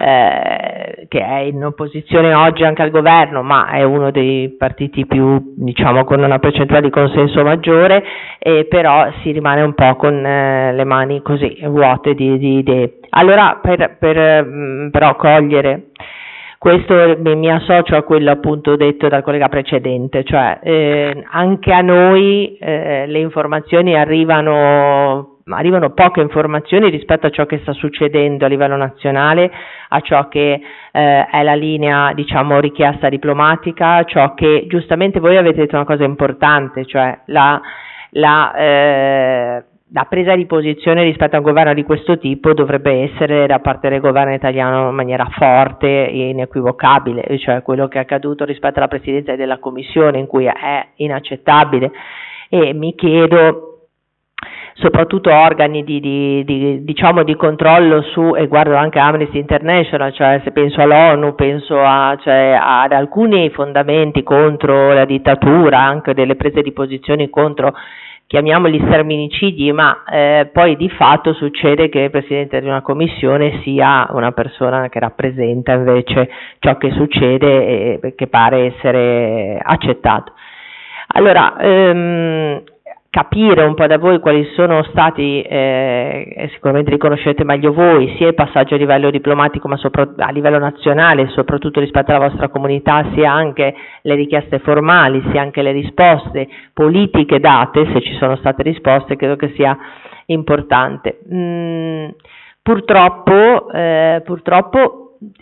eh, che è in opposizione oggi anche al governo, ma è uno dei partiti più, diciamo, con una percentuale di consenso maggiore, e però si rimane un po' con eh, le mani così vuote di, di idee. Allora, per, per mh, però cogliere questo, mi, mi associo a quello appunto detto dal collega precedente, cioè eh, anche a noi eh, le informazioni arrivano, arrivano poche informazioni rispetto a ciò che sta succedendo a livello nazionale, a ciò che eh, è la linea, diciamo, richiesta diplomatica, a ciò che giustamente voi avete detto una cosa importante, cioè la, la eh, la presa di posizione rispetto a un governo di questo tipo dovrebbe essere da parte del governo italiano in maniera forte e inequivocabile, cioè quello che è accaduto rispetto alla presidenza della Commissione, in cui è inaccettabile, e mi chiedo soprattutto organi di, di, di, diciamo di controllo su, e guardo anche Amnesty International, cioè se penso all'ONU, penso a, cioè, ad alcuni fondamenti contro la dittatura, anche delle prese di posizioni contro, chiamiamoli sterminicidi, ma eh, poi di fatto succede che il Presidente di una Commissione sia una persona che rappresenta invece ciò che succede e che pare essere accettato. Allora, ehm, capire un po' da voi quali sono stati, eh, sicuramente li conoscete meglio voi, sia il passaggio a livello diplomatico ma sopra, a livello nazionale, soprattutto rispetto alla vostra comunità, sia anche le richieste formali, sia anche le risposte politiche date, se ci sono state risposte, credo che sia importante. Mm, purtroppo, eh, purtroppo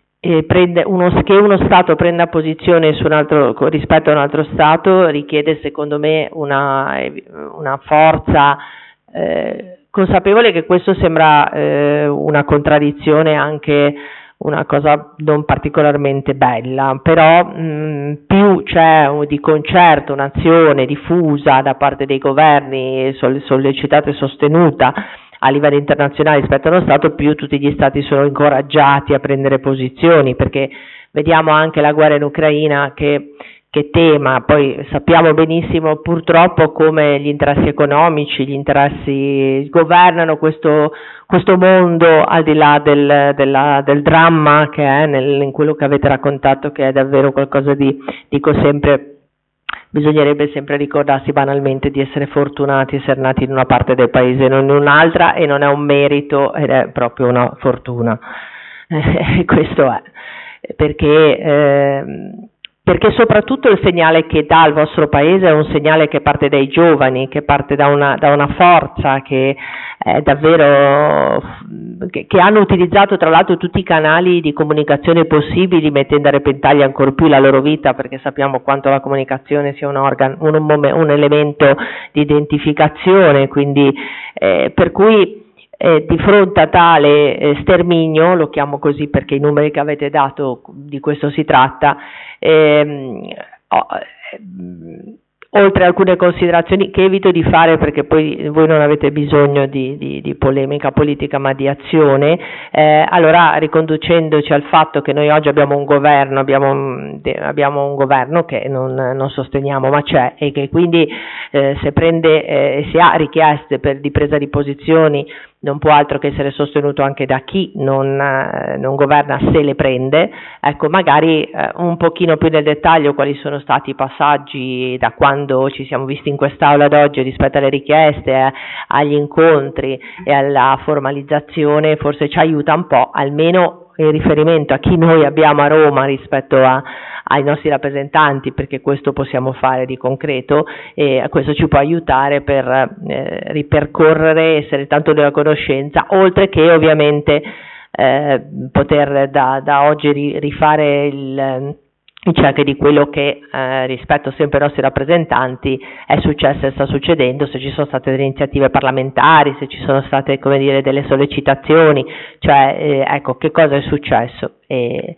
E prende uno, che uno Stato prenda posizione su un altro, rispetto a un altro Stato richiede secondo me una, una forza, eh, consapevole che questo sembra eh, una contraddizione anche una cosa non particolarmente bella, però mh, più c'è un, di concerto un'azione diffusa da parte dei governi, sol- sollecitata e sostenuta a livello internazionale rispetto allo Stato, più tutti gli Stati sono incoraggiati a prendere posizioni, perché vediamo anche la guerra in Ucraina che che tema, poi sappiamo benissimo purtroppo come gli interessi economici, gli interessi governano questo, questo mondo al di là del, della, del dramma che è nel, in quello che avete raccontato, che è davvero qualcosa di, dico sempre, bisognerebbe sempre ricordarsi banalmente di essere fortunati, essere nati in una parte del paese e non in un'altra, e non è un merito ed è proprio una fortuna. Eh, questo è, perché... Eh, perché soprattutto il segnale che dà il vostro paese è un segnale che parte dai giovani, che parte da una, da una forza che è davvero che, che hanno utilizzato tra l'altro tutti i canali di comunicazione possibili, mettendo a repentaglio ancor più la loro vita, perché sappiamo quanto la comunicazione sia un organo, un, un, un elemento di identificazione, quindi eh, per cui Eh, di fronte a tale eh, sterminio, lo chiamo così perché i numeri che avete dato di questo si tratta, ehm, oh, ehm, oltre a alcune considerazioni che evito di fare perché poi voi non avete bisogno di, di, di polemica politica ma di azione, eh, allora riconducendoci al fatto che noi oggi abbiamo un governo, abbiamo un, abbiamo un governo che non, non sosteniamo ma c'è, e che quindi eh, se prende e eh, si ha richieste per, di presa di posizioni non può altro che essere sostenuto anche da chi non, eh, non governa, se le prende. Ecco, magari eh, un pochino più nel dettaglio quali sono stati i passaggi da quando ci siamo visti in quest'aula ad oggi rispetto alle richieste, eh, agli incontri e alla formalizzazione, forse ci aiuta un po', almeno in riferimento a chi noi abbiamo a Roma rispetto a, ai nostri rappresentanti, perché questo possiamo fare di concreto e questo ci può aiutare per eh, ripercorrere, essere tanto della conoscenza, oltre che ovviamente eh, poter da, da oggi ri, rifare il check di quello che eh, rispetto sempre ai nostri rappresentanti è successo e sta succedendo, se ci sono state delle iniziative parlamentari, se ci sono state, come dire, delle sollecitazioni, cioè eh, ecco che cosa è successo e,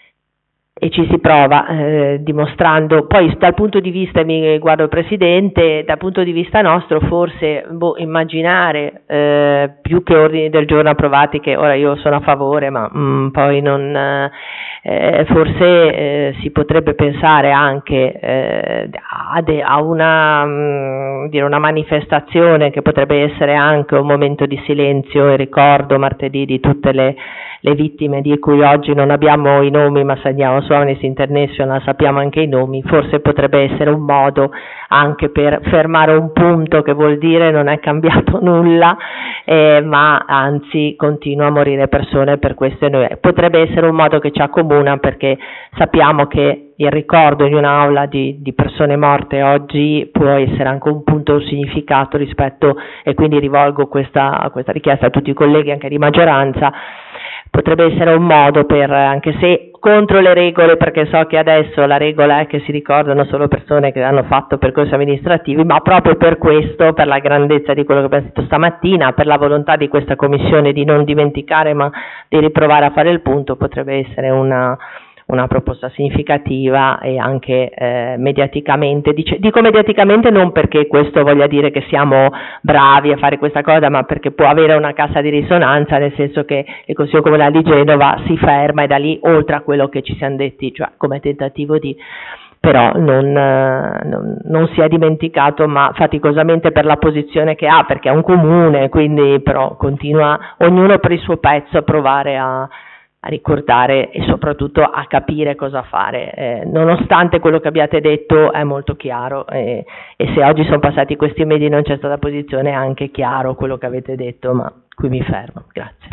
e ci si prova eh, dimostrando. Poi dal punto di vista, mi guardo il Presidente, dal punto di vista nostro forse boh, immaginare eh, più che ordini del giorno approvati, che ora io sono a favore ma mh, poi non eh, Eh, forse eh, si potrebbe pensare anche eh, a, de, a una, mh, dire una manifestazione che potrebbe essere anche un momento di silenzio e ricordo martedì di tutte le, le vittime di cui oggi non abbiamo i nomi ma andiamo su Amnesty International, sappiamo anche i nomi. Forse potrebbe essere un modo anche per fermare un punto, che vuol dire non è cambiato nulla eh, ma anzi continua a morire persone per questo. Noi, potrebbe essere un modo che ci accomuna, perché sappiamo che il ricordo in un'aula di, di persone morte oggi può essere anche un punto, un significato rispetto, e quindi rivolgo questa, questa richiesta a tutti i colleghi anche di maggioranza. Potrebbe essere un modo per, anche se contro le regole, perché so che adesso la regola è che si ricordano solo persone che hanno fatto percorsi amministrativi, ma proprio per questo, per la grandezza di quello che abbiamo detto stamattina, per la volontà di questa commissione di non dimenticare ma di riprovare a fare il punto, potrebbe essere una, una proposta significativa e anche eh, mediaticamente, dice, dico mediaticamente non perché questo voglia dire che siamo bravi a fare questa cosa, ma perché può avere una cassa di risonanza, nel senso che il Consiglio Comunale di Genova si ferma e da lì, oltre a quello che ci siamo detti, cioè come tentativo di, però non, non, non si è dimenticato, ma faticosamente per la posizione che ha, perché è un comune, quindi però continua ognuno per il suo pezzo a provare a a ricordare e soprattutto a capire cosa fare, eh, nonostante quello che abbiate detto è molto chiaro eh, e se oggi sono passati questi mesi e non c'è stata posizione è anche chiaro quello che avete detto, ma qui mi fermo, grazie.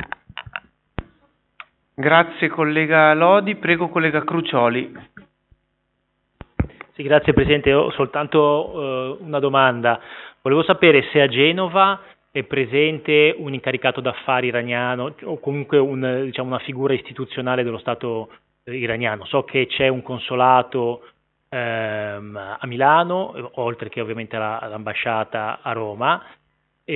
Grazie collega Lodi, prego collega Crucioli. Sì, grazie Presidente, ho soltanto uh, una domanda, volevo sapere se a Genova è presente un incaricato d'affari iraniano o comunque un, diciamo, una figura istituzionale dello Stato iraniano. So che c'è un consolato ehm, a Milano, oltre che ovviamente alla, all'ambasciata a Roma,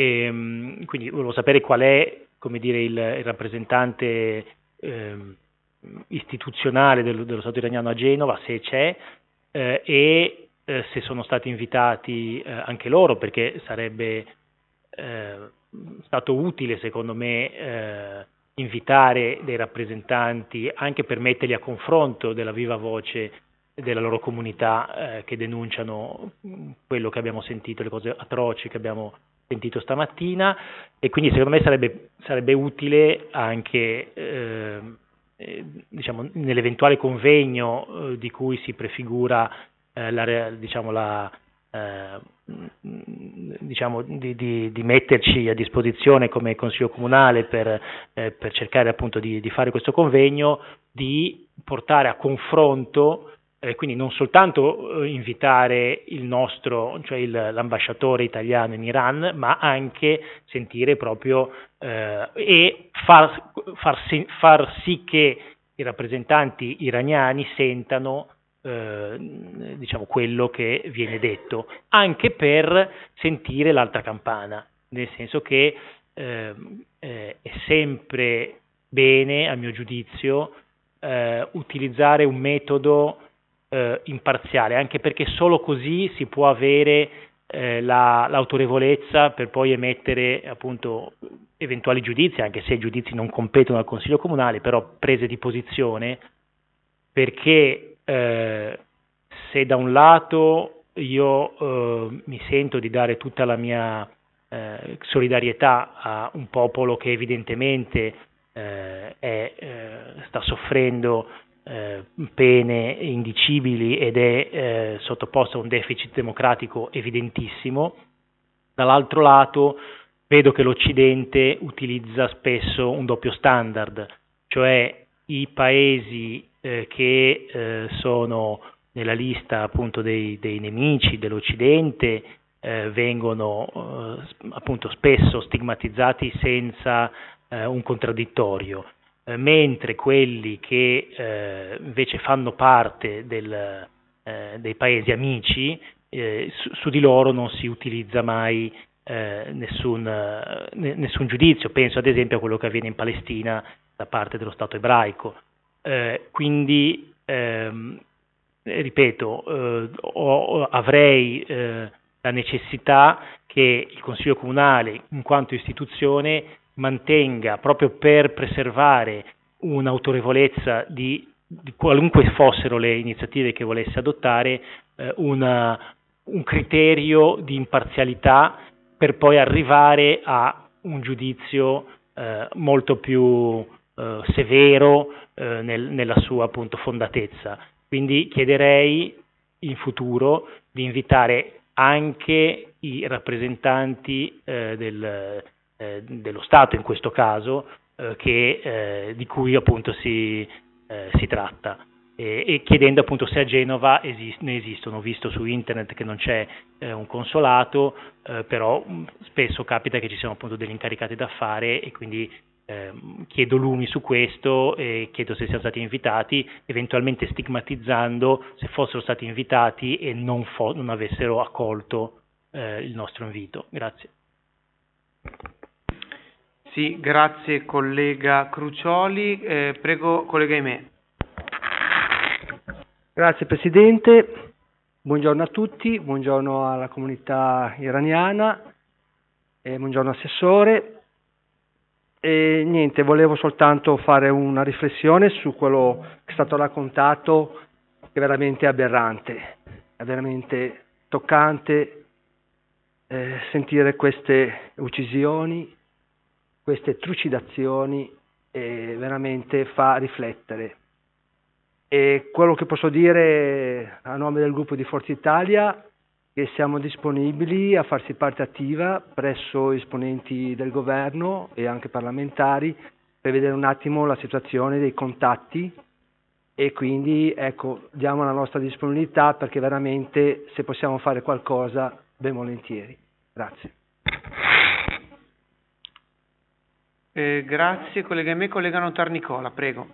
e quindi volevo sapere qual è, come dire, il, il rappresentante ehm, istituzionale dello, dello Stato iraniano a Genova, se c'è, eh, e eh, se sono stati invitati eh, anche loro, perché sarebbe eh, stato utile secondo me eh, invitare dei rappresentanti anche per metterli a confronto della viva voce della loro comunità eh, che denunciano quello che abbiamo sentito, le cose atroci che abbiamo sentito stamattina, e quindi secondo me sarebbe, sarebbe utile anche eh, eh, diciamo, nell'eventuale convegno eh, di cui si prefigura eh, la, diciamo, la, eh, diciamo, di, di, di metterci a disposizione come Consiglio Comunale per, eh, per cercare appunto di, di fare questo convegno, di portare a confronto, eh, quindi non soltanto eh, invitare il nostro, cioè il, l'ambasciatore italiano in Iran, ma anche sentire proprio eh, e far, far, sì, far sì che i rappresentanti iraniani sentano Eh, diciamo quello che viene detto, anche per sentire l'altra campana, nel senso che eh, eh, è sempre bene, a mio giudizio, eh, utilizzare un metodo eh, imparziale, anche perché solo così si può avere eh, la, l'autorevolezza per poi emettere appunto eventuali giudizi, anche se i giudizi non competono al Consiglio Comunale, però prese di posizione, perché Eh, se da un lato io eh, mi sento di dare tutta la mia eh, solidarietà a un popolo che evidentemente eh, è, eh, sta soffrendo eh, pene indicibili ed è eh, sottoposto a un deficit democratico evidentissimo, dall'altro lato vedo che l'Occidente utilizza spesso un doppio standard, cioè i paesi eh, che eh, sono nella lista appunto dei, dei nemici dell'Occidente eh, vengono eh, appunto spesso stigmatizzati senza eh, un contraddittorio, eh, mentre quelli che eh, invece fanno parte del, eh, dei paesi amici, eh, su, su di loro non si utilizza mai eh, nessun, eh, nessun giudizio. Penso ad esempio a quello che avviene in Palestina da parte dello Stato ebraico. Eh, quindi, ehm, ripeto, eh, ho, avrei eh, la necessità che il Consiglio Comunale, in quanto istituzione, mantenga, proprio per preservare un'autorevolezza di, di qualunque fossero le iniziative che volesse adottare, eh, una, un criterio di imparzialità per poi arrivare a un giudizio eh, molto più eh, severo eh, nel, nella sua appunto fondatezza. Quindi chiederei in futuro di invitare anche i rappresentanti eh, del, eh, dello Stato in questo caso, eh, che, eh, di cui appunto si, eh, si tratta, e, e chiedendo appunto se a Genova esist- ne esistono. Ho visto su internet che non c'è eh, un consolato, eh, però mh, spesso capita che ci siano appunto degli incaricati da fare, e quindi eh, chiedo lumi su questo e chiedo se siano stati invitati, eventualmente stigmatizzando se fossero stati invitati e non, fo- non avessero accolto eh, il nostro invito. Grazie. Sì, grazie collega Crucioli. Eh, prego collega Aimè. Grazie Presidente, buongiorno a tutti, buongiorno alla comunità iraniana e buongiorno Assessore. E niente, volevo soltanto fare una riflessione su quello che è stato raccontato, che è veramente aberrante, è veramente toccante eh, sentire queste uccisioni, queste trucidazioni, e veramente fa riflettere. E quello che posso dire a nome del gruppo di Forza Italia è che siamo disponibili a farsi parte attiva presso esponenti del governo e anche parlamentari per vedere un attimo la situazione dei contatti, e quindi ecco, diamo la nostra disponibilità, perché veramente se possiamo fare qualcosa ben volentieri. Grazie. Eh, grazie collega Aimè. Collega Notar Nicola, prego.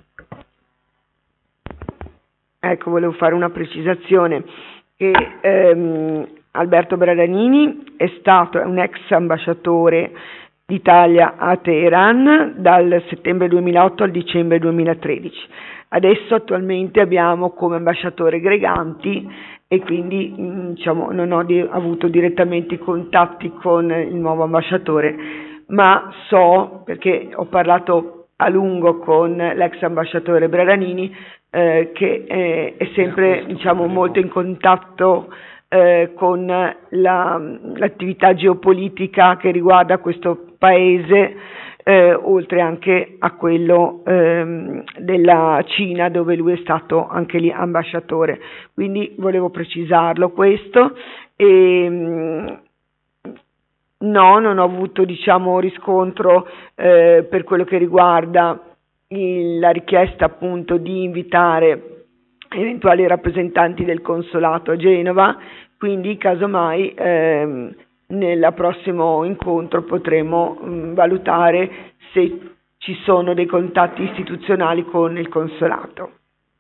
Ecco, volevo fare una precisazione, che ehm, Alberto Bradanini è stato è un ex ambasciatore d'Italia a Teheran dal settembre duemilaotto al dicembre duemilatredici. Adesso attualmente abbiamo come ambasciatore Greganti e quindi diciamo, non ho di, avuto direttamente i contatti con il nuovo ambasciatore, ma so, perché ho parlato a lungo con l'ex ambasciatore Bradanini, eh, che eh, è sempre diciamo, molto in contatto eh, con la, l'attività geopolitica che riguarda questo paese, eh, oltre anche a quello ehm, della Cina, dove lui è stato anche lì ambasciatore. Quindi volevo precisarlo questo. E, mh, no, non ho avuto diciamo, riscontro eh, per quello che riguarda il, la richiesta appunto di invitare eventuali rappresentanti del consolato a Genova, quindi casomai ehm, nel prossimo incontro potremo mh, valutare se ci sono dei contatti istituzionali con il consolato.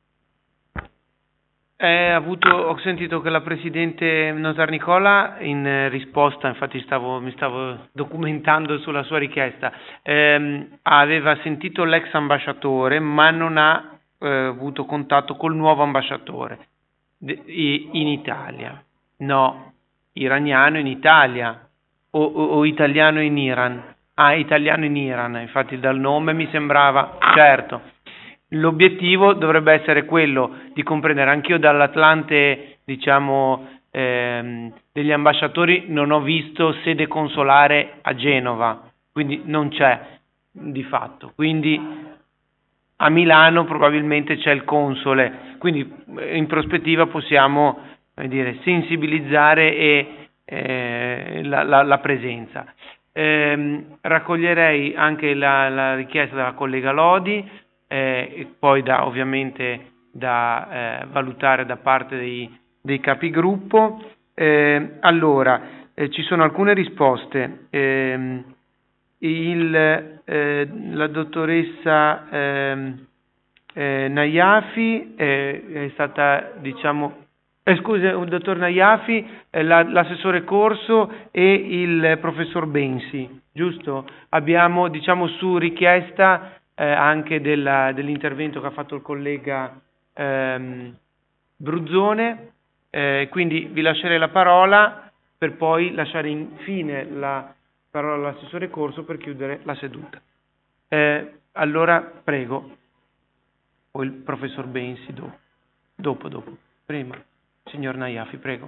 È avuto, ho sentito che la Presidente Notar Nicola in risposta, infatti stavo, mi stavo documentando sulla sua richiesta, ehm, aveva sentito l'ex ambasciatore ma non ha eh, avuto contatto col nuovo ambasciatore de, in Italia. No, iraniano in Italia o, o, o italiano in Iran. Ah, italiano in Iran, infatti dal nome mi sembrava, certo. L'obiettivo dovrebbe essere quello di comprendere, anch'io dall'Atlante, diciamo, ehm, degli ambasciatori non ho visto sede consolare a Genova, quindi non c'è di fatto. Quindi a Milano probabilmente c'è il console, quindi in prospettiva possiamo, come dire, sensibilizzare e, eh, la, la, la presenza. Eh, raccoglierei anche la, la richiesta della collega Lodi, Eh, e poi da, ovviamente da eh, valutare da parte dei, dei capigruppo. Eh, allora, eh, ci sono alcune risposte. Eh, il, eh, la dottoressa eh, eh, Najafi eh, è stata, diciamo, eh, scusi, il dottor Najafi, eh, la, l'assessore Corso e il professor Bensi, giusto? Abbiamo, diciamo, su richiesta Eh, anche della, dell'intervento che ha fatto il collega ehm, Bruzzone, eh, quindi vi lascerei la parola per poi lasciare infine la parola all'assessore Corso per chiudere la seduta. Eh, allora prego, o il professor Bensi dopo, dopo, dopo. Prima, signor Najafi, prego.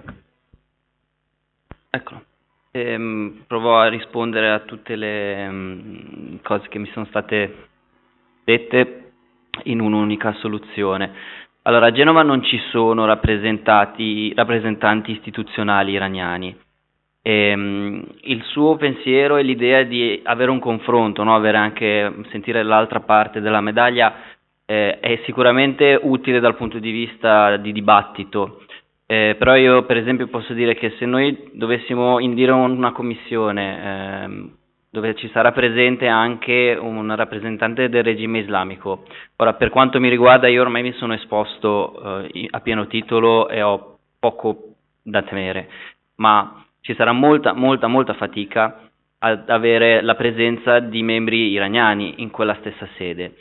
Eccolo. Ehm, provo a rispondere a tutte le um, cose che mi sono state dette in un'unica soluzione. Allora, a Genova non ci sono rappresentati, rappresentanti istituzionali iraniani. Ehm, il suo pensiero e l'idea di avere un confronto, no? Avere anche, sentire l'altra parte della medaglia eh, è sicuramente utile dal punto di vista di dibattito. Eh, però io per esempio posso dire che se noi dovessimo indire una commissione ehm, dove ci sarà presente anche un rappresentante del regime islamico, ora per quanto mi riguarda io ormai mi sono esposto eh, a pieno titolo e ho poco da temere, ma ci sarà molta molta molta fatica ad avere la presenza di membri iraniani in quella stessa sede.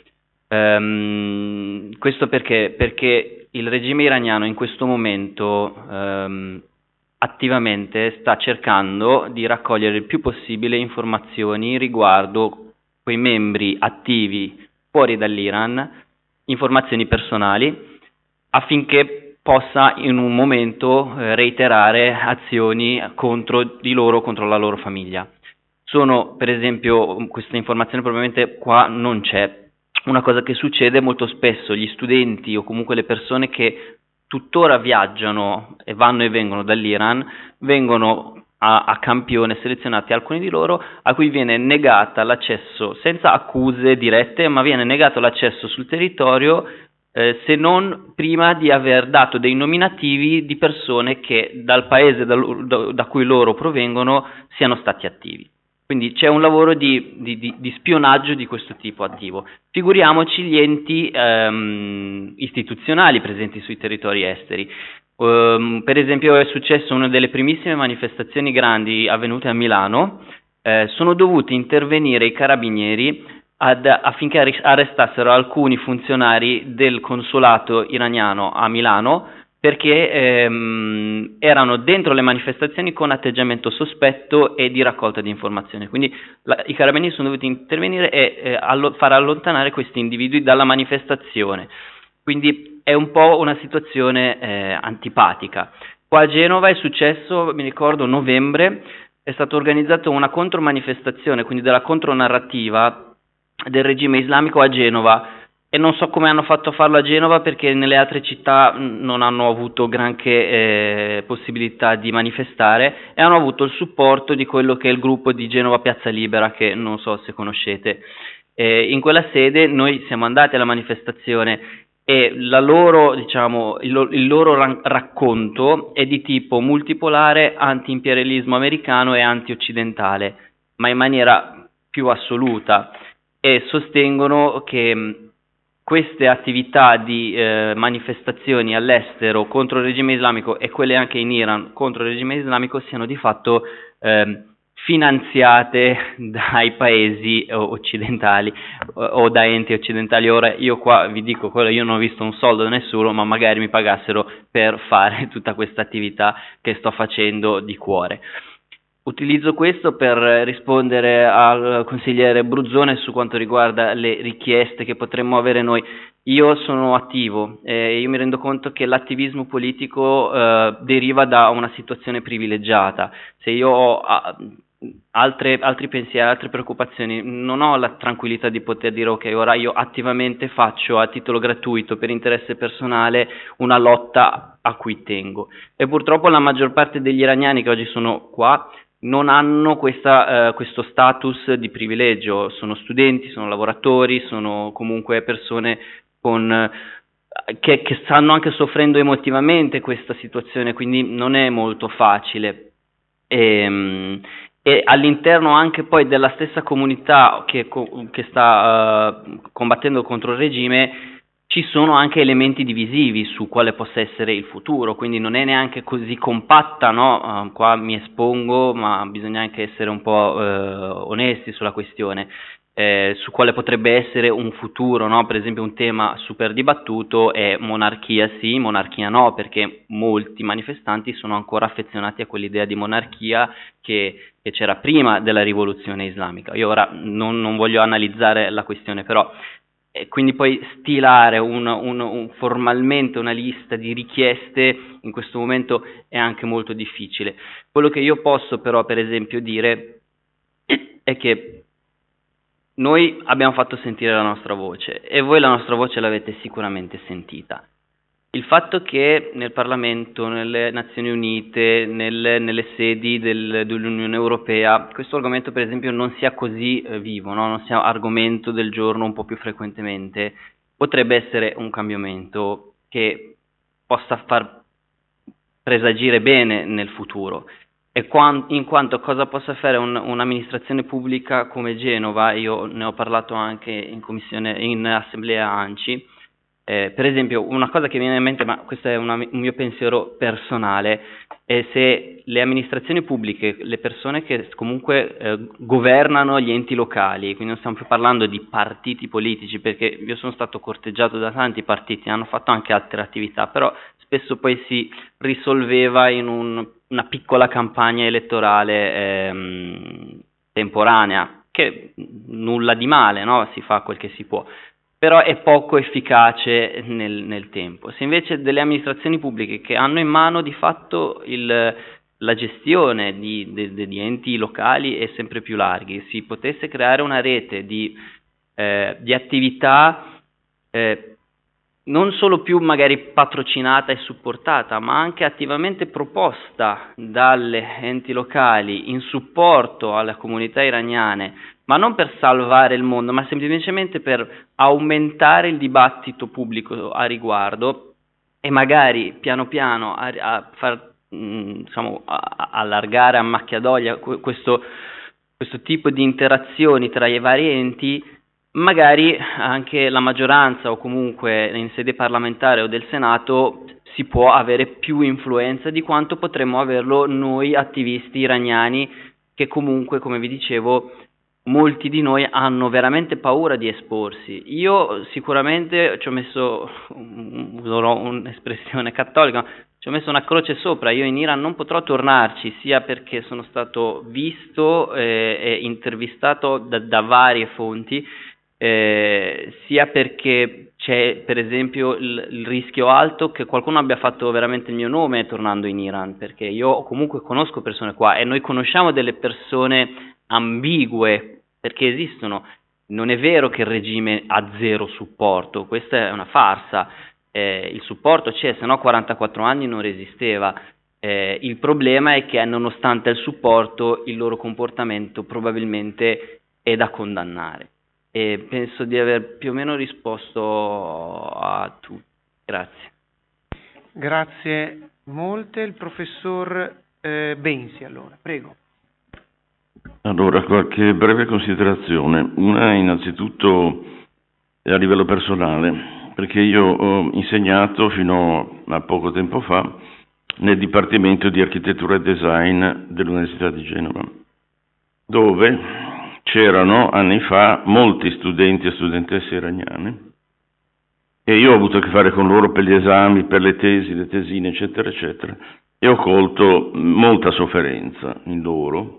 Um, questo perché? Perché il regime iraniano in questo momento um, attivamente sta cercando di raccogliere il più possibile informazioni riguardo quei membri attivi fuori dall'Iran, informazioni personali, affinché possa in un momento eh, reiterare azioni contro di loro, contro la loro famiglia. Sono, per esempio, questa informazione probabilmente qua non c'è. Una cosa che succede molto spesso, gli studenti o comunque le persone che tuttora viaggiano e vanno e vengono dall'Iran, vengono a, a campione selezionati alcuni di loro a cui viene negata l'accesso, senza accuse dirette, ma viene negato l'accesso sul territorio eh, se non prima di aver dato dei nominativi di persone che dal paese da, da, da cui loro provengono siano stati attivi. Quindi c'è un lavoro di, di, di, di spionaggio di questo tipo attivo. Figuriamoci gli enti ehm, istituzionali presenti sui territori esteri. Um, per esempio è successo una delle primissime manifestazioni grandi avvenute a Milano, eh, sono dovuti intervenire i carabinieri ad, affinché arrestassero alcuni funzionari del consolato iraniano a Milano, perché ehm, erano dentro le manifestazioni con atteggiamento sospetto e di raccolta di informazioni. Quindi la, i carabinieri sono dovuti intervenire e eh, allo, far allontanare questi individui dalla manifestazione. Quindi è un po' una situazione eh, antipatica. Qua a Genova è successo, mi ricordo, novembre, è stata organizzata una contromanifestazione, quindi della contronarrativa del regime islamico a Genova, e non so come hanno fatto a farlo a Genova, perché nelle altre città non hanno avuto granché eh, possibilità di manifestare, e hanno avuto il supporto di quello che è il gruppo di Genova Piazza Libera, che non so se conoscete. Eh, in quella sede noi siamo andati alla manifestazione e la loro, diciamo, il, il loro ra- racconto è di tipo multipolare, anti-imperialismo americano e anti-occidentale, ma in maniera più assoluta, e sostengono che mh, queste attività di eh, manifestazioni all'estero contro il regime islamico e quelle anche in Iran contro il regime islamico siano di fatto eh, finanziate dai paesi occidentali o, o da enti occidentali. Ora io qua vi dico quello, io non ho visto un soldo da nessuno, ma magari mi pagassero per fare tutta questa attività che sto facendo di cuore. Utilizzo questo per rispondere al consigliere Bruzzone su quanto riguarda le richieste che potremmo avere noi. Io sono attivo e eh, io mi rendo conto che l'attivismo politico eh, deriva da una situazione privilegiata. Se io ho a, altre, altri pensieri, altre preoccupazioni, non ho la tranquillità di poter dire ok, ora io attivamente faccio a titolo gratuito, per interesse personale, una lotta a cui tengo. E purtroppo la maggior parte degli iraniani che oggi sono qua non hanno questa, eh, questo status di privilegio, sono studenti, sono lavoratori, sono comunque persone con, eh, che, che stanno anche soffrendo emotivamente questa situazione, quindi non è molto facile. E, e all'interno anche poi della stessa comunità che, che sta uh, combattendo contro il regime ci sono anche elementi divisivi su quale possa essere il futuro, quindi non è neanche così compatta, no? Uh, qua mi espongo, ma bisogna anche essere un po' uh, onesti sulla questione, eh, su quale potrebbe essere un futuro, no? Per esempio un tema super dibattuto è monarchia sì, monarchia no, perché molti manifestanti sono ancora affezionati a quell'idea di monarchia che, che c'era prima della rivoluzione islamica. Io ora non, non voglio analizzare la questione, però e quindi poi stilare un, un, un, formalmente una lista di richieste in questo momento è anche molto difficile. Quello che io posso però per esempio dire è che noi abbiamo fatto sentire la nostra voce e voi la nostra voce l'avete sicuramente sentita. Il fatto che nel Parlamento, nelle Nazioni Unite, nelle, nelle sedi del, dell'Unione Europea, questo argomento per esempio non sia così eh, vivo, no? Non sia argomento del giorno un po' più frequentemente, potrebbe essere un cambiamento che possa far presagire bene nel futuro. E quant, in quanto cosa possa fare un, un'amministrazione pubblica come Genova, io ne ho parlato anche in commissione, in assemblea ANCI. Eh, per esempio, una cosa che mi viene in mente, ma questo è una, un mio pensiero personale, è se le amministrazioni pubbliche, le persone che comunque eh, governano gli enti locali, quindi non stiamo più parlando di partiti politici, perché io sono stato corteggiato da tanti partiti, hanno fatto anche altre attività, però spesso poi si risolveva in un, una piccola campagna elettorale ehm, temporanea, che nulla di male, no? Si fa quel che si può, però è poco efficace nel, nel tempo. Se invece delle amministrazioni pubbliche che hanno in mano di fatto il, la gestione di, de, de, di enti locali e sempre più larghi, si potesse creare una rete di, eh, di attività eh, non solo più magari patrocinata e supportata, ma anche attivamente proposta dalle enti locali in supporto alle comunità iraniane, ma non per salvare il mondo, ma semplicemente per aumentare il dibattito pubblico a riguardo e magari piano piano a, a far mh, diciamo, a, a allargare a macchia d'olio questo, questo tipo di interazioni tra i vari enti. Magari anche la maggioranza o comunque in sede parlamentare o del Senato si può avere più influenza di quanto potremmo averlo noi attivisti iraniani che comunque, come vi dicevo, molti di noi hanno veramente paura di esporsi. Io sicuramente ci ho messo, userò un'espressione cattolica, ci ho messo una croce sopra. Io in Iran non potrò tornarci, sia perché sono stato visto eh, e intervistato da, da varie fonti, eh, sia perché c'è per esempio il, il rischio alto che qualcuno abbia fatto veramente il mio nome tornando in Iran, perché io comunque conosco persone qua e noi conosciamo delle persone ambigue, perché esistono. Non è vero che il regime ha zero supporto, questa è una farsa. Eh, il supporto c'è, se no quarantaquattro anni non resisteva. Eh, il problema è che nonostante il supporto il loro comportamento probabilmente è da condannare. E penso di aver più o meno risposto a tutti. Grazie. Grazie molte. Il professor eh, Bensi, allora, prego. Allora, qualche breve considerazione. Una innanzitutto a livello personale, perché io ho insegnato fino a poco tempo fa nel Dipartimento di Architettura e Design dell'Università di Genova, dove c'erano anni fa molti studenti e studentesse iraniane e io ho avuto a che fare con loro per gli esami, per le tesi, le tesine, eccetera, eccetera, e ho colto molta sofferenza in loro.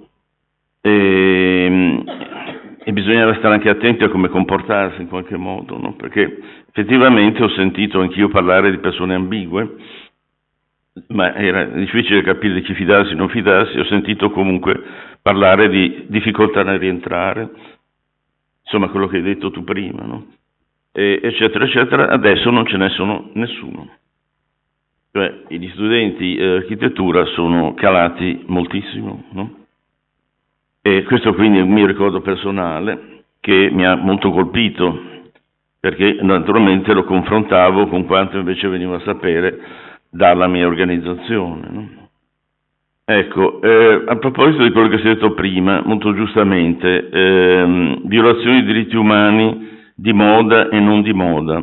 E, e bisognava stare anche attenti a come comportarsi in qualche modo, no? Perché effettivamente ho sentito anch'io parlare di persone ambigue, ma era difficile capire di chi fidarsi o non fidarsi. Ho sentito comunque parlare di difficoltà nel rientrare, insomma quello che hai detto tu prima, no? E, eccetera eccetera. Adesso non ce ne sono nessuno, cioè gli studenti di eh, architettura sono calati moltissimo, no? E questo quindi è un mio ricordo personale che mi ha molto colpito, perché naturalmente lo confrontavo con quanto invece veniva a sapere dalla mia organizzazione, no? Ecco, eh, a proposito di quello che si è detto prima, molto giustamente, ehm, violazioni di diritti umani di moda e non di moda.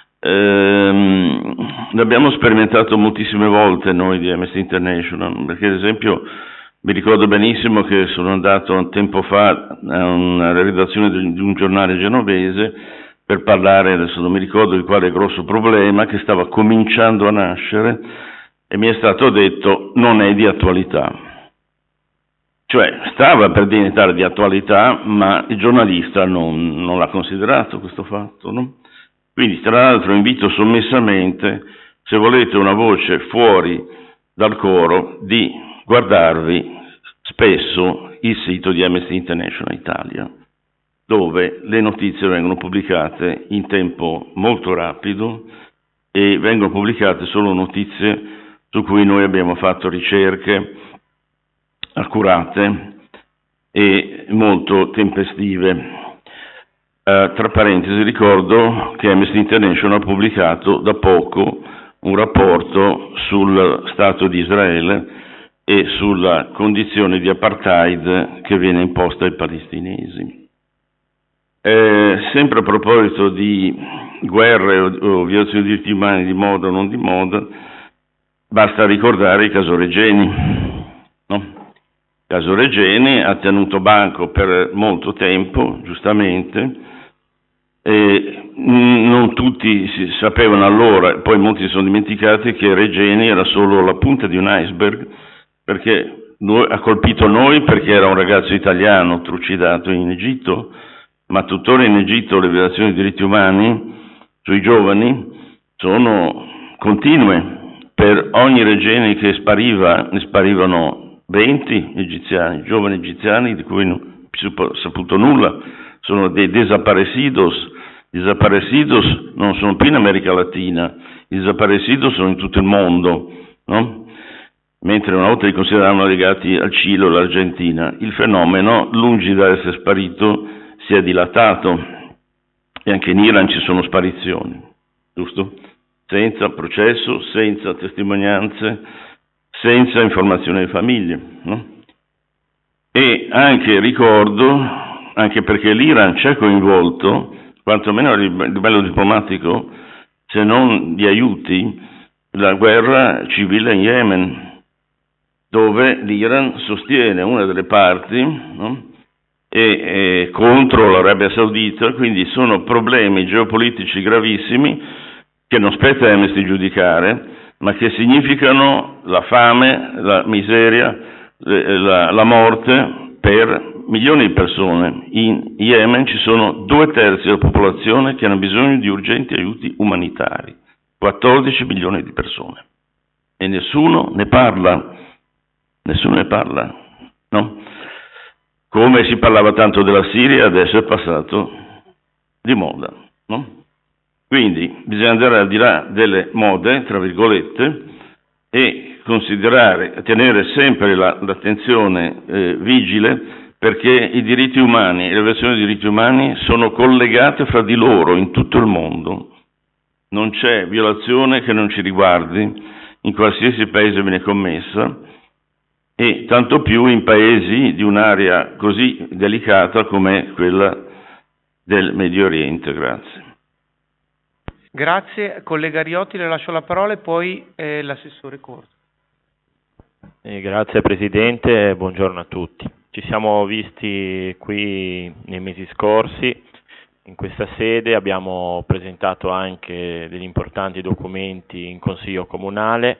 Ehm, l'abbiamo sperimentato moltissime volte noi di Amnesty International, perché ad esempio mi ricordo benissimo che sono andato tempo fa a una redazione di un giornale genovese per parlare, adesso non mi ricordo di quale grosso problema che stava cominciando a nascere, e mi è stato detto non è di attualità. Cioè stava per diventare di attualità, ma il giornalista non, non l'ha considerato questo fatto, no? Quindi tra l'altro invito sommessamente, se volete una voce fuori dal coro, di guardarvi spesso il sito di Amnesty International Italia, dove le notizie vengono pubblicate in tempo molto rapido e vengono pubblicate solo notizie su cui noi abbiamo fatto ricerche accurate e molto tempestive. Uh, tra parentesi ricordo che Amnesty International ha pubblicato da poco un rapporto sul Stato di Israele e sulla condizione di apartheid che viene imposta ai palestinesi. Eh, sempre a proposito di guerre o, o violazioni di diritti umani di moda o non di moda, basta ricordare il caso Regeni, no? Il caso Regeni ha tenuto banco per molto tempo, giustamente, e non tutti si sapevano allora, poi molti si sono dimenticati che Regeni era solo la punta di un iceberg, perché noi, ha colpito noi perché era un ragazzo italiano trucidato in Egitto, ma tuttora in Egitto le violazioni dei diritti umani sui giovani sono continue. Per ogni Regeni che spariva, ne sparivano venti egiziani, giovani egiziani di cui non si è saputo nulla, sono dei desaparecidos. I desaparecidos non sono più in America Latina, i desaparecidos sono in tutto il mondo, no? Mentre una volta li consideravano legati al Cile o all'Argentina. Il fenomeno, lungi da essere sparito, si è dilatato, e anche in Iran ci sono sparizioni, giusto? Senza processo, senza testimonianze, senza informazione delle famiglie, no? E anche ricordo, anche perché l'Iran c'è coinvolto, quantomeno a livello diplomatico, se non di aiuti, la guerra civile in Yemen. dove l'Iran sostiene una delle parti, no? e, e contro l'Arabia Saudita, quindi sono problemi geopolitici gravissimi che non spetta a Amnesty giudicare, ma che significano la fame, la miseria, la, la morte per milioni di persone. In Yemen ci sono due terzi della popolazione che hanno bisogno di urgenti aiuti umanitari, quattordici milioni di persone, e nessuno ne parla, nessuno ne parla, no? Come si parlava tanto della Siria, adesso è passato di moda, no? Quindi bisogna andare al di là delle mode, tra virgolette, e considerare, tenere sempre la, l'attenzione eh, vigile, perché i diritti umani e le violazioni dei diritti umani sono collegate fra di loro in tutto il mondo. Non c'è violazione che non ci riguardi, in qualsiasi paese viene commessa, e tanto più in paesi di un'area così delicata come quella del Medio Oriente. Grazie. Grazie. Collega Riotti, le lascio la parola e poi eh, l'assessore Corso. Eh, grazie Presidente, buongiorno a tutti. Ci siamo visti qui nei mesi scorsi, in questa sede abbiamo presentato anche degli importanti documenti in Consiglio Comunale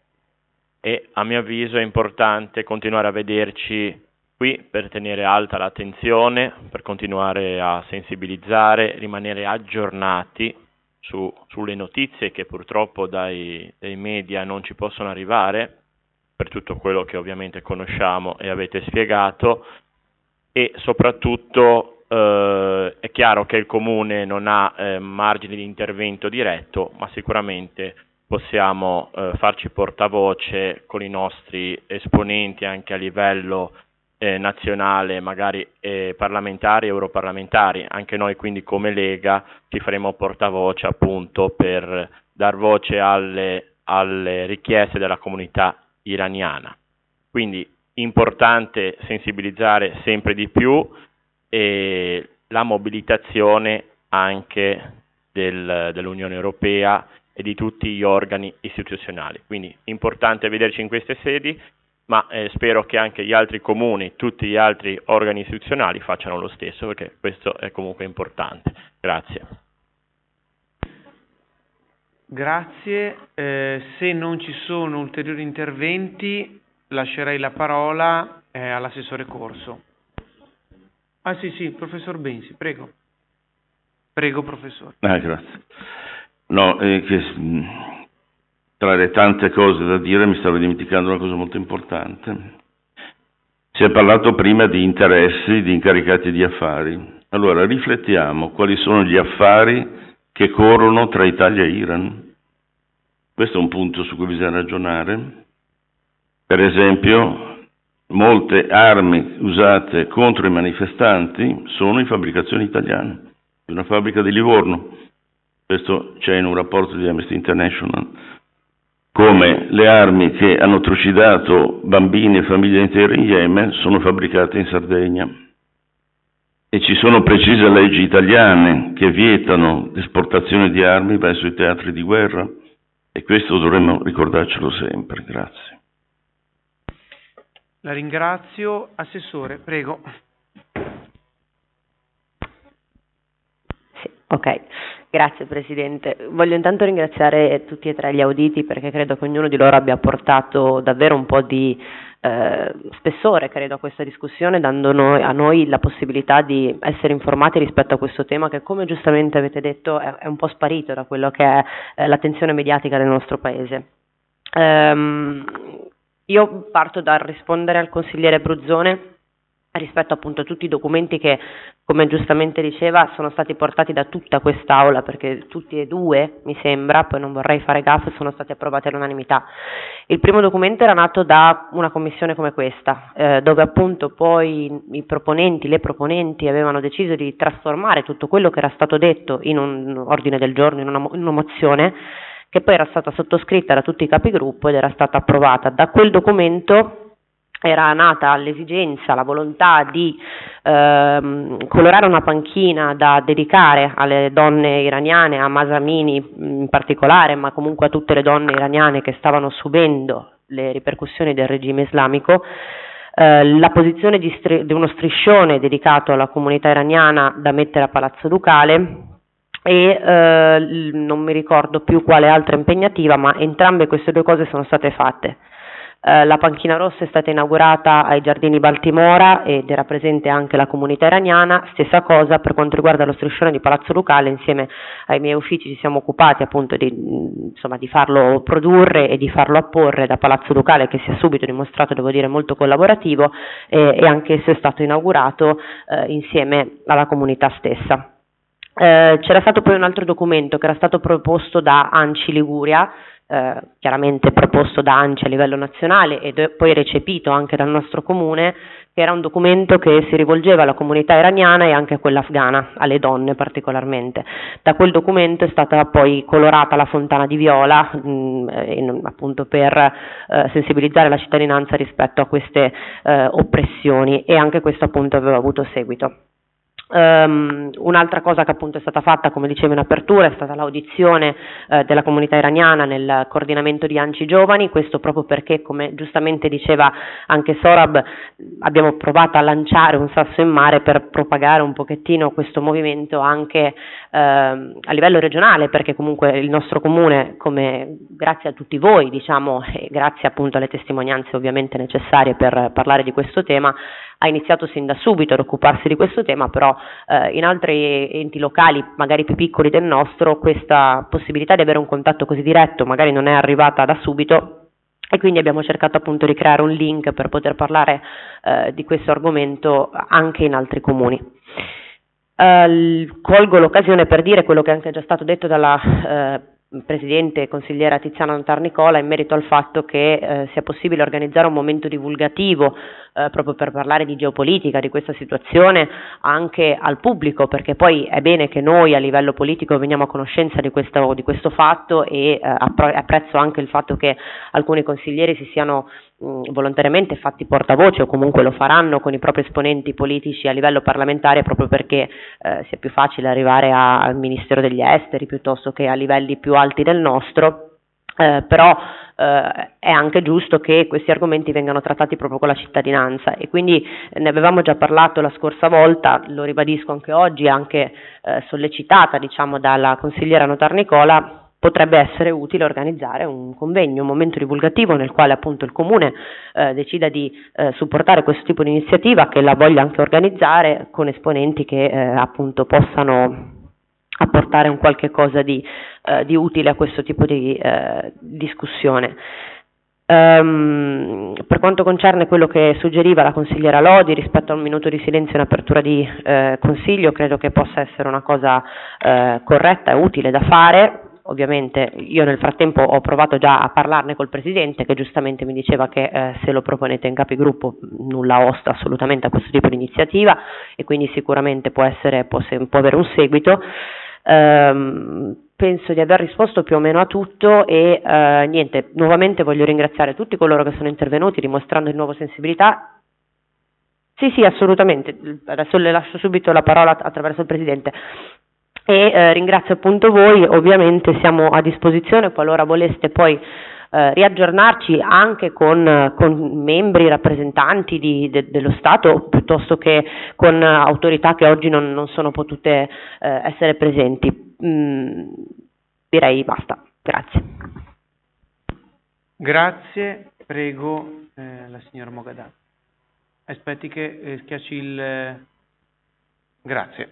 e a mio avviso è importante continuare a vederci qui per tenere alta l'attenzione, per continuare a sensibilizzare, rimanere aggiornati su, sulle notizie che purtroppo dai, dai media non ci possono arrivare, per tutto quello che ovviamente conosciamo e avete spiegato, e soprattutto eh, è chiaro che il Comune non ha eh, margini di intervento diretto, ma sicuramente possiamo eh, farci portavoce con i nostri esponenti anche a livello eh, nazionale, magari eh, parlamentari, europarlamentari. Anche noi quindi come Lega ci faremo portavoce appunto per dar voce alle, alle richieste della comunità iraniana. Quindi importante sensibilizzare sempre di più e la mobilitazione anche del, dell'Unione Europea e di tutti gli organi istituzionali. Quindi importante vederci in queste sedi, ma eh, spero che anche gli altri comuni, tutti gli altri organi istituzionali facciano lo stesso, perché questo è comunque importante. Grazie. Grazie. Eh, se non ci sono ulteriori interventi, lascerei la parola eh, all'assessore Corso. Ah sì, sì, professor Bensi, prego. Prego, professore. Ah, grazie. No, eh, che, tra le tante cose da dire mi stavo dimenticando una cosa molto importante. Si è parlato prima di interessi di incaricati di affari. Allora, riflettiamo quali sono gli affari che corrono tra Italia e Iran. Questo è un punto su cui bisogna ragionare. Per esempio, molte armi usate contro i manifestanti sono in fabbricazioni italiane, una fabbrica di Livorno. Questo c'è in un rapporto di Amnesty International. Come le armi che hanno trucidato bambini e famiglie intere in Yemen sono fabbricate in Sardegna. E ci sono precise leggi italiane che vietano l'esportazione di armi verso i teatri di guerra, e questo dovremmo ricordarcelo sempre. Grazie. La ringrazio. Assessore, prego. Sì, ok. Grazie Presidente. Voglio intanto ringraziare tutti e tre gli auditi, perché credo che ognuno di loro abbia portato davvero un po' di eh, spessore, credo, a questa discussione, dando noi, a noi la possibilità di essere informati rispetto a questo tema che, come giustamente avete detto, è, è un po' sparito da quello che è eh, l'attenzione mediatica del nostro Paese. Um, io parto dal rispondere al consigliere Bruzzone rispetto appunto a tutti i documenti che, come giustamente diceva, sono stati portati da tutta quest'Aula, perché tutti e due, mi sembra, poi non vorrei fare gaffe, sono stati approvati all'unanimità. Il primo documento era nato da una commissione come questa, eh, dove appunto poi i proponenti, le proponenti avevano deciso di trasformare tutto quello che era stato detto in un ordine del giorno, in una, in una mozione, che poi era stata sottoscritta da tutti i capigruppo ed era stata approvata. Da quel documento era nata l'esigenza, la volontà di ehm, colorare una panchina da dedicare alle donne iraniane, a Mahsa Amini in particolare, ma comunque a tutte le donne iraniane che stavano subendo le ripercussioni del regime islamico, eh, la posizione di, stri- di uno striscione dedicato alla comunità iraniana da mettere a Palazzo Ducale e eh, non mi ricordo più quale altra impegnativa, ma entrambe queste due cose sono state fatte. Eh, la panchina rossa è stata inaugurata ai Giardini Baltimora ed era presente anche la comunità iraniana. Stessa cosa per quanto riguarda lo striscione di Palazzo Ducale, insieme ai miei uffici ci siamo occupati appunto di, insomma, di farlo produrre e di farlo apporre da Palazzo Ducale, che si è subito dimostrato, devo dire, molto collaborativo, eh, e anche esso è stato inaugurato eh, insieme alla comunità stessa. Eh, c'era stato poi un altro documento che era stato proposto da ANCI Liguria, eh, chiaramente proposto da ANCI a livello nazionale e poi recepito anche dal nostro comune, che era un documento che si rivolgeva alla comunità iraniana e anche a quella afghana, alle donne particolarmente. Da quel documento è stata poi colorata la fontana di viola, mh, eh, appunto per eh, sensibilizzare la cittadinanza rispetto a queste eh, oppressioni, e anche questo appunto aveva avuto seguito. Um, un'altra cosa che appunto è stata fatta, come dicevo in apertura, è stata l'audizione eh, della comunità iraniana nel coordinamento di ANCI Giovani, questo proprio perché, come giustamente diceva anche Sorab, abbiamo provato a lanciare un sasso in mare per propagare un pochettino questo movimento anche eh, a livello regionale, perché comunque il nostro comune, come grazie a tutti voi, diciamo, e grazie appunto alle testimonianze ovviamente necessarie per parlare di questo tema, ha iniziato sin da subito ad occuparsi di questo tema, però eh, in altri enti locali, magari più piccoli del nostro, questa possibilità di avere un contatto così diretto magari non è arrivata da subito, e quindi abbiamo cercato appunto di creare un link per poter parlare eh, di questo argomento anche in altri comuni. Eh, colgo l'occasione per dire quello che è anche già stato detto dalla eh, Presidente e consigliera Tiziana Notarnicola in merito al fatto che eh, sia possibile organizzare un momento divulgativo eh, proprio per parlare di geopolitica, di questa situazione, anche al pubblico, perché poi è bene che noi a livello politico veniamo a conoscenza di questo, di questo fatto, e eh, apprezzo anche il fatto che alcuni consiglieri si siano mh, volontariamente fatti portavoce, o comunque lo faranno con i propri esponenti politici a livello parlamentare, proprio perché eh, sia più facile arrivare a, al Ministero degli Esteri piuttosto che a livelli più alti del nostro, eh, però eh, è anche giusto che questi argomenti vengano trattati proprio con la cittadinanza, e quindi ne avevamo già parlato la scorsa volta, lo ribadisco anche oggi, anche eh, sollecitata diciamo dalla consigliera Notarnicola. Potrebbe essere utile organizzare un convegno, un momento divulgativo nel quale appunto il Comune eh, decida di eh, supportare questo tipo di iniziativa, che la voglia anche organizzare con esponenti che eh, appunto possano apportare un qualche cosa di, eh, di utile a questo tipo di eh, discussione. Um, per quanto concerne quello che suggeriva la consigliera Lodi rispetto a un minuto di silenzio in apertura di eh, consiglio, credo che possa essere una cosa eh, corretta e utile da fare. Ovviamente io nel frattempo ho provato già a parlarne col Presidente, che giustamente mi diceva che eh, se lo proponete in capigruppo nulla osta assolutamente a questo tipo di iniziativa, e quindi sicuramente può essere, può, può avere un seguito. Ehm, penso di aver risposto più o meno a tutto, e eh, niente, nuovamente voglio ringraziare tutti coloro che sono intervenuti dimostrando di nuovo sensibilità. Sì, sì, assolutamente, adesso le lascio subito la parola attraverso il Presidente. E eh, ringrazio appunto voi, ovviamente siamo a disposizione qualora voleste poi eh, riaggiornarci anche con, con membri, rappresentanti di, de, dello Stato, piuttosto che con uh, autorità che oggi non, non sono potute eh, essere presenti. Mm, direi basta, grazie. Grazie, prego eh, la signora Mogadà. Aspetti che eh, schiacci il... Eh... Grazie.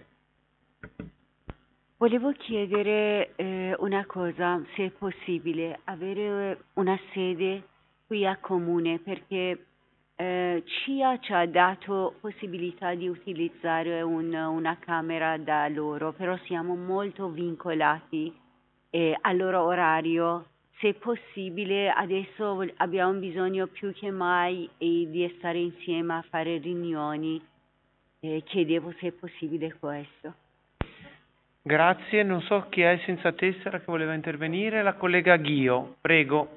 Volevo chiedere eh, una cosa, se è possibile, avere una sede qui a Comune, perché eh, C I A ci ha dato possibilità di utilizzare un, una camera da loro, però siamo molto vincolati eh, al loro orario. Se è possibile, adesso abbiamo bisogno più che mai eh, di stare insieme a fare riunioni, eh, chiedevo se è possibile questo. Grazie, non so chi è senza tessera che voleva intervenire, la collega Ghio, prego.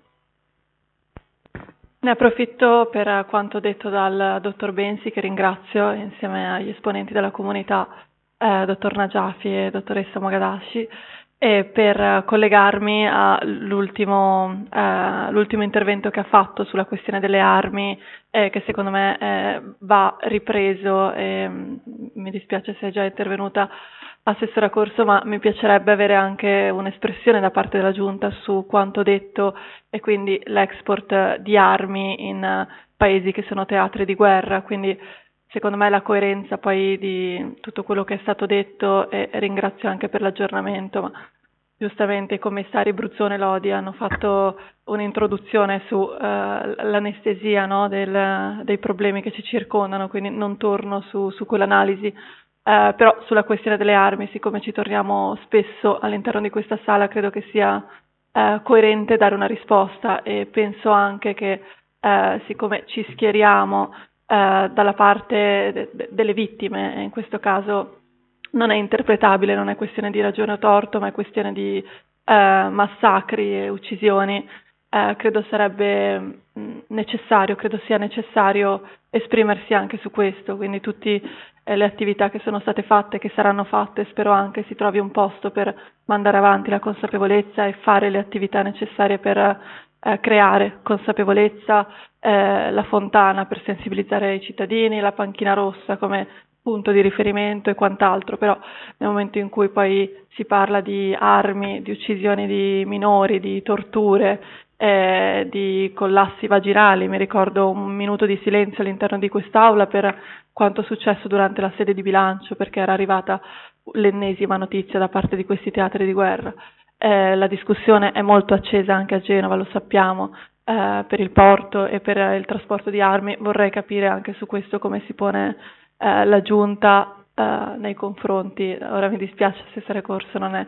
Ne approfitto per quanto detto dal dottor Bensi, che ringrazio insieme agli esponenti della comunità, eh, dottor Najafi e dottoressa Mogadashi, e per collegarmi all'ultimo eh, l'ultimo intervento che ha fatto sulla questione delle armi, eh, che secondo me eh, va ripreso. E, mi dispiace se è già intervenuta Assessora Corso, ma mi piacerebbe avere anche un'espressione da parte della Giunta su quanto detto e quindi l'export di armi in paesi che sono teatri di guerra. Quindi secondo me la coerenza poi di tutto quello che è stato detto, e ringrazio anche per l'aggiornamento, ma giustamente i commissari Bruzzone e Lodi hanno fatto un'introduzione su uh, l'anestesia, no, del, dei problemi che ci circondano, quindi non torno su, su quell'analisi. Uh, però sulla questione delle armi, siccome ci torniamo spesso all'interno di questa sala, credo che sia uh, coerente dare una risposta, e penso anche che uh, siccome ci schieriamo uh, dalla parte de- de- delle vittime, e in questo caso non è interpretabile, non è questione di ragione o torto, ma è questione di uh, massacri e uccisioni, uh, credo sarebbe mh, necessario, credo sia necessario esprimersi anche su questo, quindi tutti le attività che sono state fatte, che saranno fatte, spero anche si trovi un posto per mandare avanti la consapevolezza e fare le attività necessarie per eh, creare consapevolezza, eh, la fontana per sensibilizzare i cittadini, la panchina rossa come punto di riferimento e quant'altro, però nel momento in cui poi si parla di armi, di uccisioni di minori, di torture, eh, di collassi vaginali, mi ricordo un minuto di silenzio all'interno di quest'aula per quanto successo durante la sede di bilancio, perché era arrivata l'ennesima notizia da parte di questi teatri di guerra. Eh, la discussione è molto accesa anche a Genova, lo sappiamo, eh, per il porto e per il trasporto di armi. Vorrei capire anche su questo come si pone eh, la Giunta eh, nei confronti. Ora mi dispiace, Assessore Corso, non è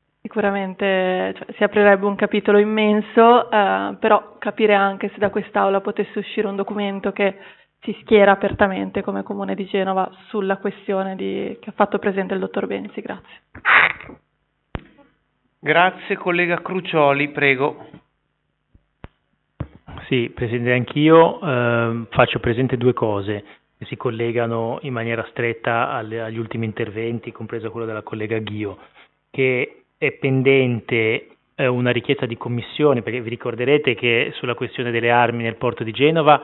sicuramente, cioè, si aprirebbe un capitolo immenso, eh, però capire anche se da quest'aula potesse uscire un documento che si schiera apertamente come Comune di Genova sulla questione di, che ha fatto presente il dottor Bensi. Grazie. Grazie, collega Crucioli, prego. Sì, Presidente, anch'io eh, faccio presente due cose che si collegano in maniera stretta alle, agli ultimi interventi, compreso quello della collega Ghio, che è pendente eh, una richiesta di commissione, perché vi ricorderete che sulla questione delle armi nel porto di Genova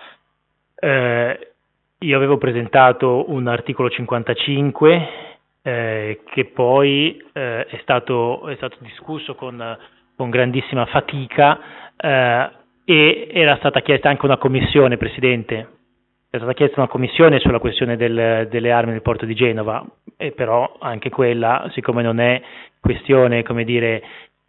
Eh, io avevo presentato un articolo cinquantacinque eh, che poi eh, è, stato, è stato discusso con, con grandissima fatica eh, e era stata chiesta anche una commissione, Presidente, è stata chiesta una commissione sulla questione del, delle armi nel porto di Genova, e però anche quella, siccome non è questione, come dire,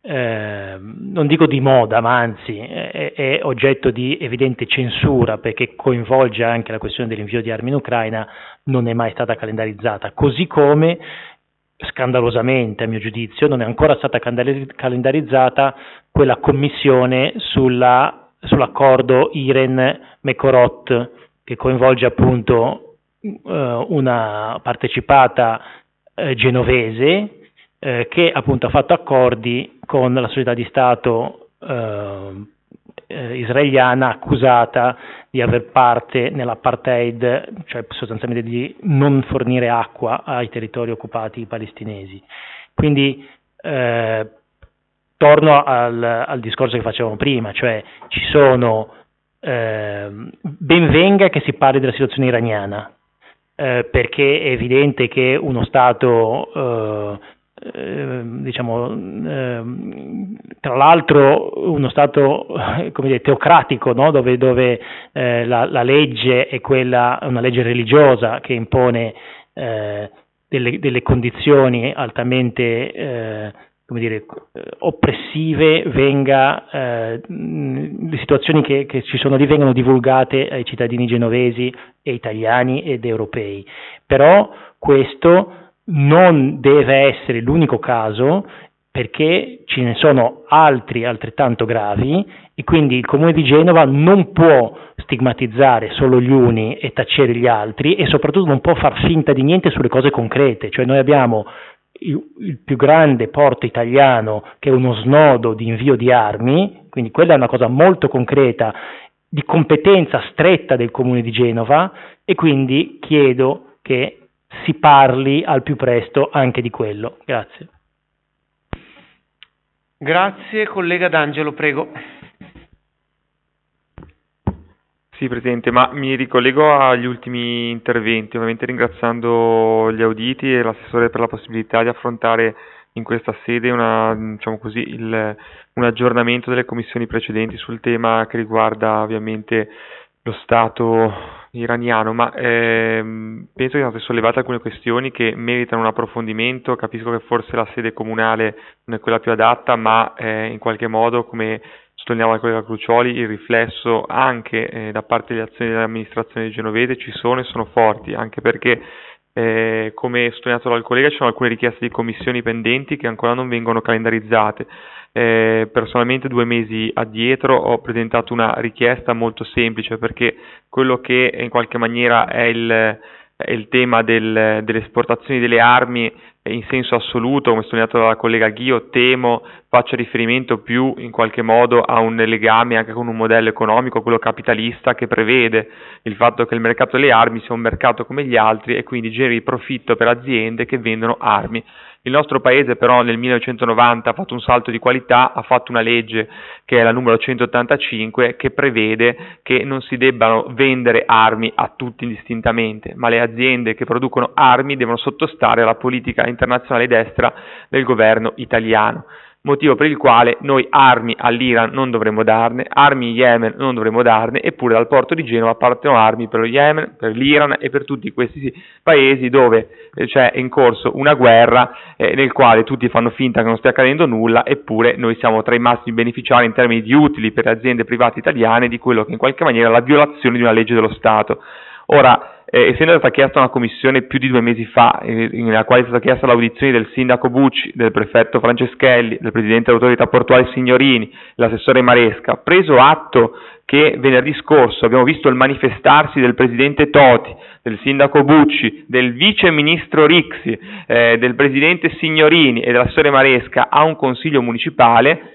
Eh, non dico di moda, ma anzi è, è oggetto di evidente censura, perché coinvolge anche la questione dell'invio di armi in Ucraina, non è mai stata calendarizzata, così come scandalosamente a mio giudizio non è ancora stata calendarizzata quella commissione sulla, sull'accordo Iren-Mekorot, che coinvolge appunto eh, una partecipata eh, genovese Eh, che appunto ha fatto accordi con la società di Stato eh, eh, israeliana, accusata di aver parte nell'apartheid, cioè sostanzialmente di non fornire acqua ai territori occupati palestinesi. Quindi eh, torno al, al discorso che facevamo prima, cioè ci sono eh, ben venga che si parli della situazione iraniana, eh, perché è evidente che uno Stato eh, Eh, diciamo eh, tra l'altro uno Stato come dire, teocratico, no? dove, dove eh, la, la legge è quella, una legge religiosa che impone eh, delle, delle condizioni altamente eh, come dire, oppressive, venga eh, le situazioni che, che ci sono lì vengano divulgate ai cittadini genovesi e italiani ed europei. Però questo non deve essere l'unico caso, perché ce ne sono altri altrettanto gravi, e quindi il Comune di Genova non può stigmatizzare solo gli uni e tacere gli altri, e soprattutto non può far finta di niente sulle cose concrete. Cioè noi abbiamo il, il più grande porto italiano che è uno snodo di invio di armi, quindi quella è una cosa molto concreta, di competenza stretta del Comune di Genova, e quindi chiedo che si parli al più presto anche di quello. Grazie. Grazie. Collega D'Angelo, prego. Sì, Presidente, ma mi ricollego agli ultimi interventi, ovviamente ringraziando gli auditi e l'assessore per la possibilità di affrontare in questa sede una, diciamo così, il, un aggiornamento delle commissioni precedenti sul tema che riguarda ovviamente lo Stato iraniano, ma ehm, penso che siano state sollevate alcune questioni che meritano un approfondimento. Capisco che forse la sede comunale non è quella più adatta, ma eh, in qualche modo, come sottolineava il collega Crucioli, il riflesso anche eh, da parte delle azioni dell'amministrazione genovese ci sono e sono forti, anche perché Eh, come sottolineato dal collega, ci sono alcune richieste di commissioni pendenti che ancora non vengono calendarizzate. Eh, personalmente due mesi addietro ho presentato una richiesta molto semplice, perché quello che in qualche maniera è il, è il tema del, delle esportazioni delle armi in senso assoluto, come sottolineato dalla collega Ghio, temo faccia riferimento più in qualche modo a un legame anche con un modello economico, quello capitalista, che prevede il fatto che il mercato delle armi sia un mercato come gli altri e quindi generi profitto per aziende che vendono armi. Il nostro paese però nel millenovecentonovanta ha fatto un salto di qualità, ha fatto una legge che è la numero centottantacinque, che prevede che non si debbano vendere armi a tutti indistintamente, ma le aziende che producono armi devono sottostare alla politica internazionale destra del governo italiano. Motivo per il quale noi armi all'Iran non dovremmo darne, armi in Yemen non dovremmo darne, eppure dal porto di Genova partono armi per lo Yemen, per l'Iran e per tutti questi paesi dove eh, c'è in corso una guerra eh, nel quale tutti fanno finta che non stia accadendo nulla, eppure noi siamo tra i massimi beneficiari in termini di utili per le aziende private italiane di quello che in qualche maniera è la violazione di una legge dello Stato. Ora, Eh, essendo stata chiesta una commissione più di due mesi fa, eh, nella quale è stata chiesta l'audizione del sindaco Bucci, del prefetto Franceschelli, del presidente dell'autorità portuale Signorini, dell'assessore Maresca, preso atto che venerdì scorso abbiamo visto il manifestarsi del presidente Toti, del sindaco Bucci, del vice ministro Rixi, eh, del presidente Signorini e dell'assessore Maresca a un consiglio municipale,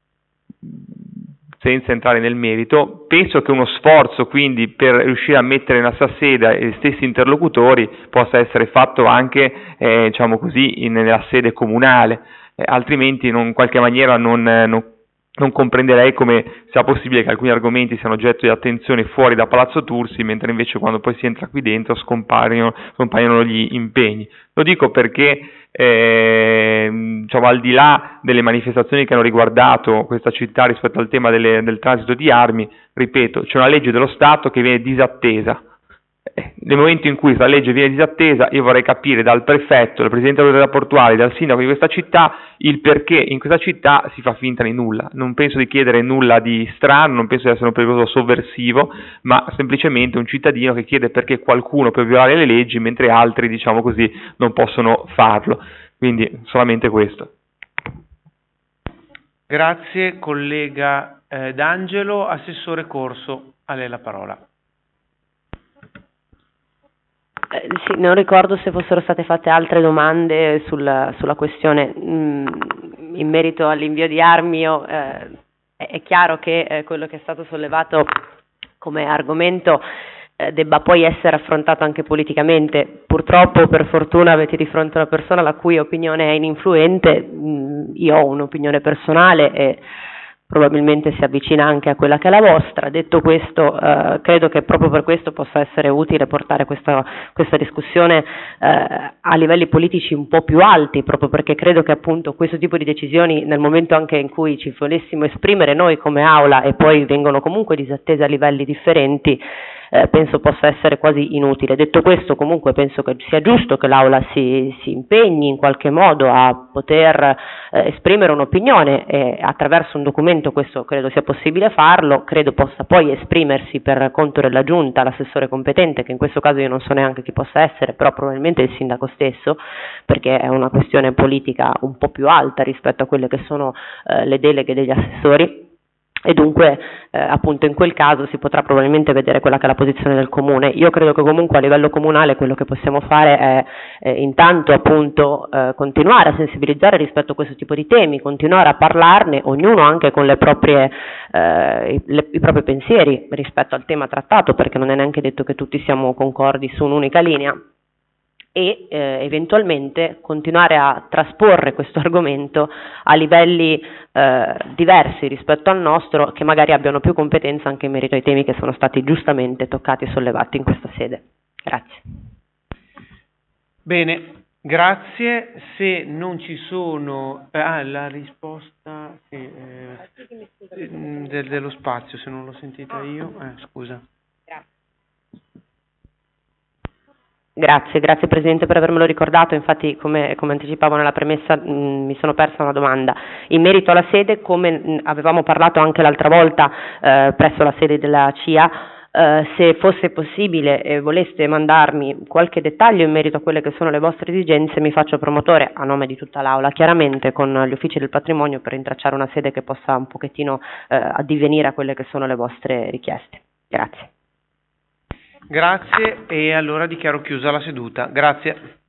senza entrare nel merito, penso che uno sforzo quindi per riuscire a mettere nella stessa sede gli stessi interlocutori possa essere fatto anche eh, diciamo così in, nella sede comunale, eh, altrimenti non, in qualche maniera non, non, non comprenderei come sia possibile che alcuni argomenti siano oggetto di attenzione fuori da Palazzo Tursi, mentre invece quando poi si entra qui dentro scompaiono, scompaiono gli impegni. Lo dico perché Eh, diciamo, al di là delle manifestazioni che hanno riguardato questa città rispetto al tema delle, del transito di armi, ripeto, c'è una legge dello Stato che viene disattesa. Eh, nel momento in cui questa legge viene disattesa, io vorrei capire dal prefetto, dal presidente dell'autorità portuale, dal sindaco di questa città il perché in questa città si fa finta di nulla. Non penso di chiedere nulla di strano, non penso di essere un pericoloso sovversivo, ma semplicemente un cittadino che chiede perché qualcuno può violare le leggi mentre altri, diciamo così, non possono farlo. Quindi solamente questo. Grazie collega eh, D'Angelo. Assessore Corso, a lei la parola. Eh, sì, non ricordo se fossero state fatte altre domande sulla, sulla questione mh, in merito all'invio di armi. Io, eh, è chiaro che eh, quello che è stato sollevato come argomento eh, debba poi essere affrontato anche politicamente. Purtroppo o per fortuna avete di fronte una persona la cui opinione è ininfluente. Mh, io ho un'opinione personale e probabilmente si avvicina anche a quella che è la vostra. Detto questo, eh, credo che proprio per questo possa essere utile portare questa, questa discussione eh, a livelli politici un po' più alti, proprio perché credo che appunto questo tipo di decisioni, nel momento anche in cui ci volessimo esprimere noi come aula e poi vengono comunque disattese a livelli differenti, eh, penso possa essere quasi inutile. Detto questo, comunque penso che sia giusto che l'aula si, si impegni in qualche modo a poter eh, esprimere un'opinione e attraverso un documento questo credo sia possibile farlo. Credo possa poi esprimersi per conto della giunta l'assessore competente, che in questo caso io non so neanche chi possa essere, però probabilmente il sindaco stesso, perché è una questione politica un po' più alta rispetto a quelle che sono eh, le deleghe degli assessori. E dunque eh, appunto in quel caso si potrà probabilmente vedere quella che è la posizione del comune. Io credo che comunque a livello comunale quello che possiamo fare è eh, intanto appunto eh, continuare a sensibilizzare rispetto a questo tipo di temi, continuare a parlarne, ognuno anche con le proprie, eh, le, i propri pensieri rispetto al tema trattato, perché non è neanche detto che tutti siamo concordi su un'unica linea. e eh, eventualmente continuare a trasporre questo argomento a livelli eh, diversi rispetto al nostro, che magari abbiano più competenza anche in merito ai temi che sono stati giustamente toccati e sollevati in questa sede. Grazie. Bene, grazie. Se non ci sono... Eh, ah, la risposta eh, eh, del, dello spazio, se non l'ho sentita io. Eh, scusa. Grazie, grazie Presidente per avermelo ricordato. Infatti, come, come anticipavo nella premessa, mh, mi sono persa una domanda. In merito alla sede, come mh, avevamo parlato anche l'altra volta eh, presso la sede della C I A, eh, se fosse possibile e voleste mandarmi qualche dettaglio in merito a quelle che sono le vostre esigenze, mi faccio promotore a nome di tutta l'Aula, chiaramente con gli uffici del patrimonio, per rintracciare una sede che possa un pochettino eh, addivenire a quelle che sono le vostre richieste. Grazie. Grazie, e allora dichiaro chiusa la seduta. Grazie.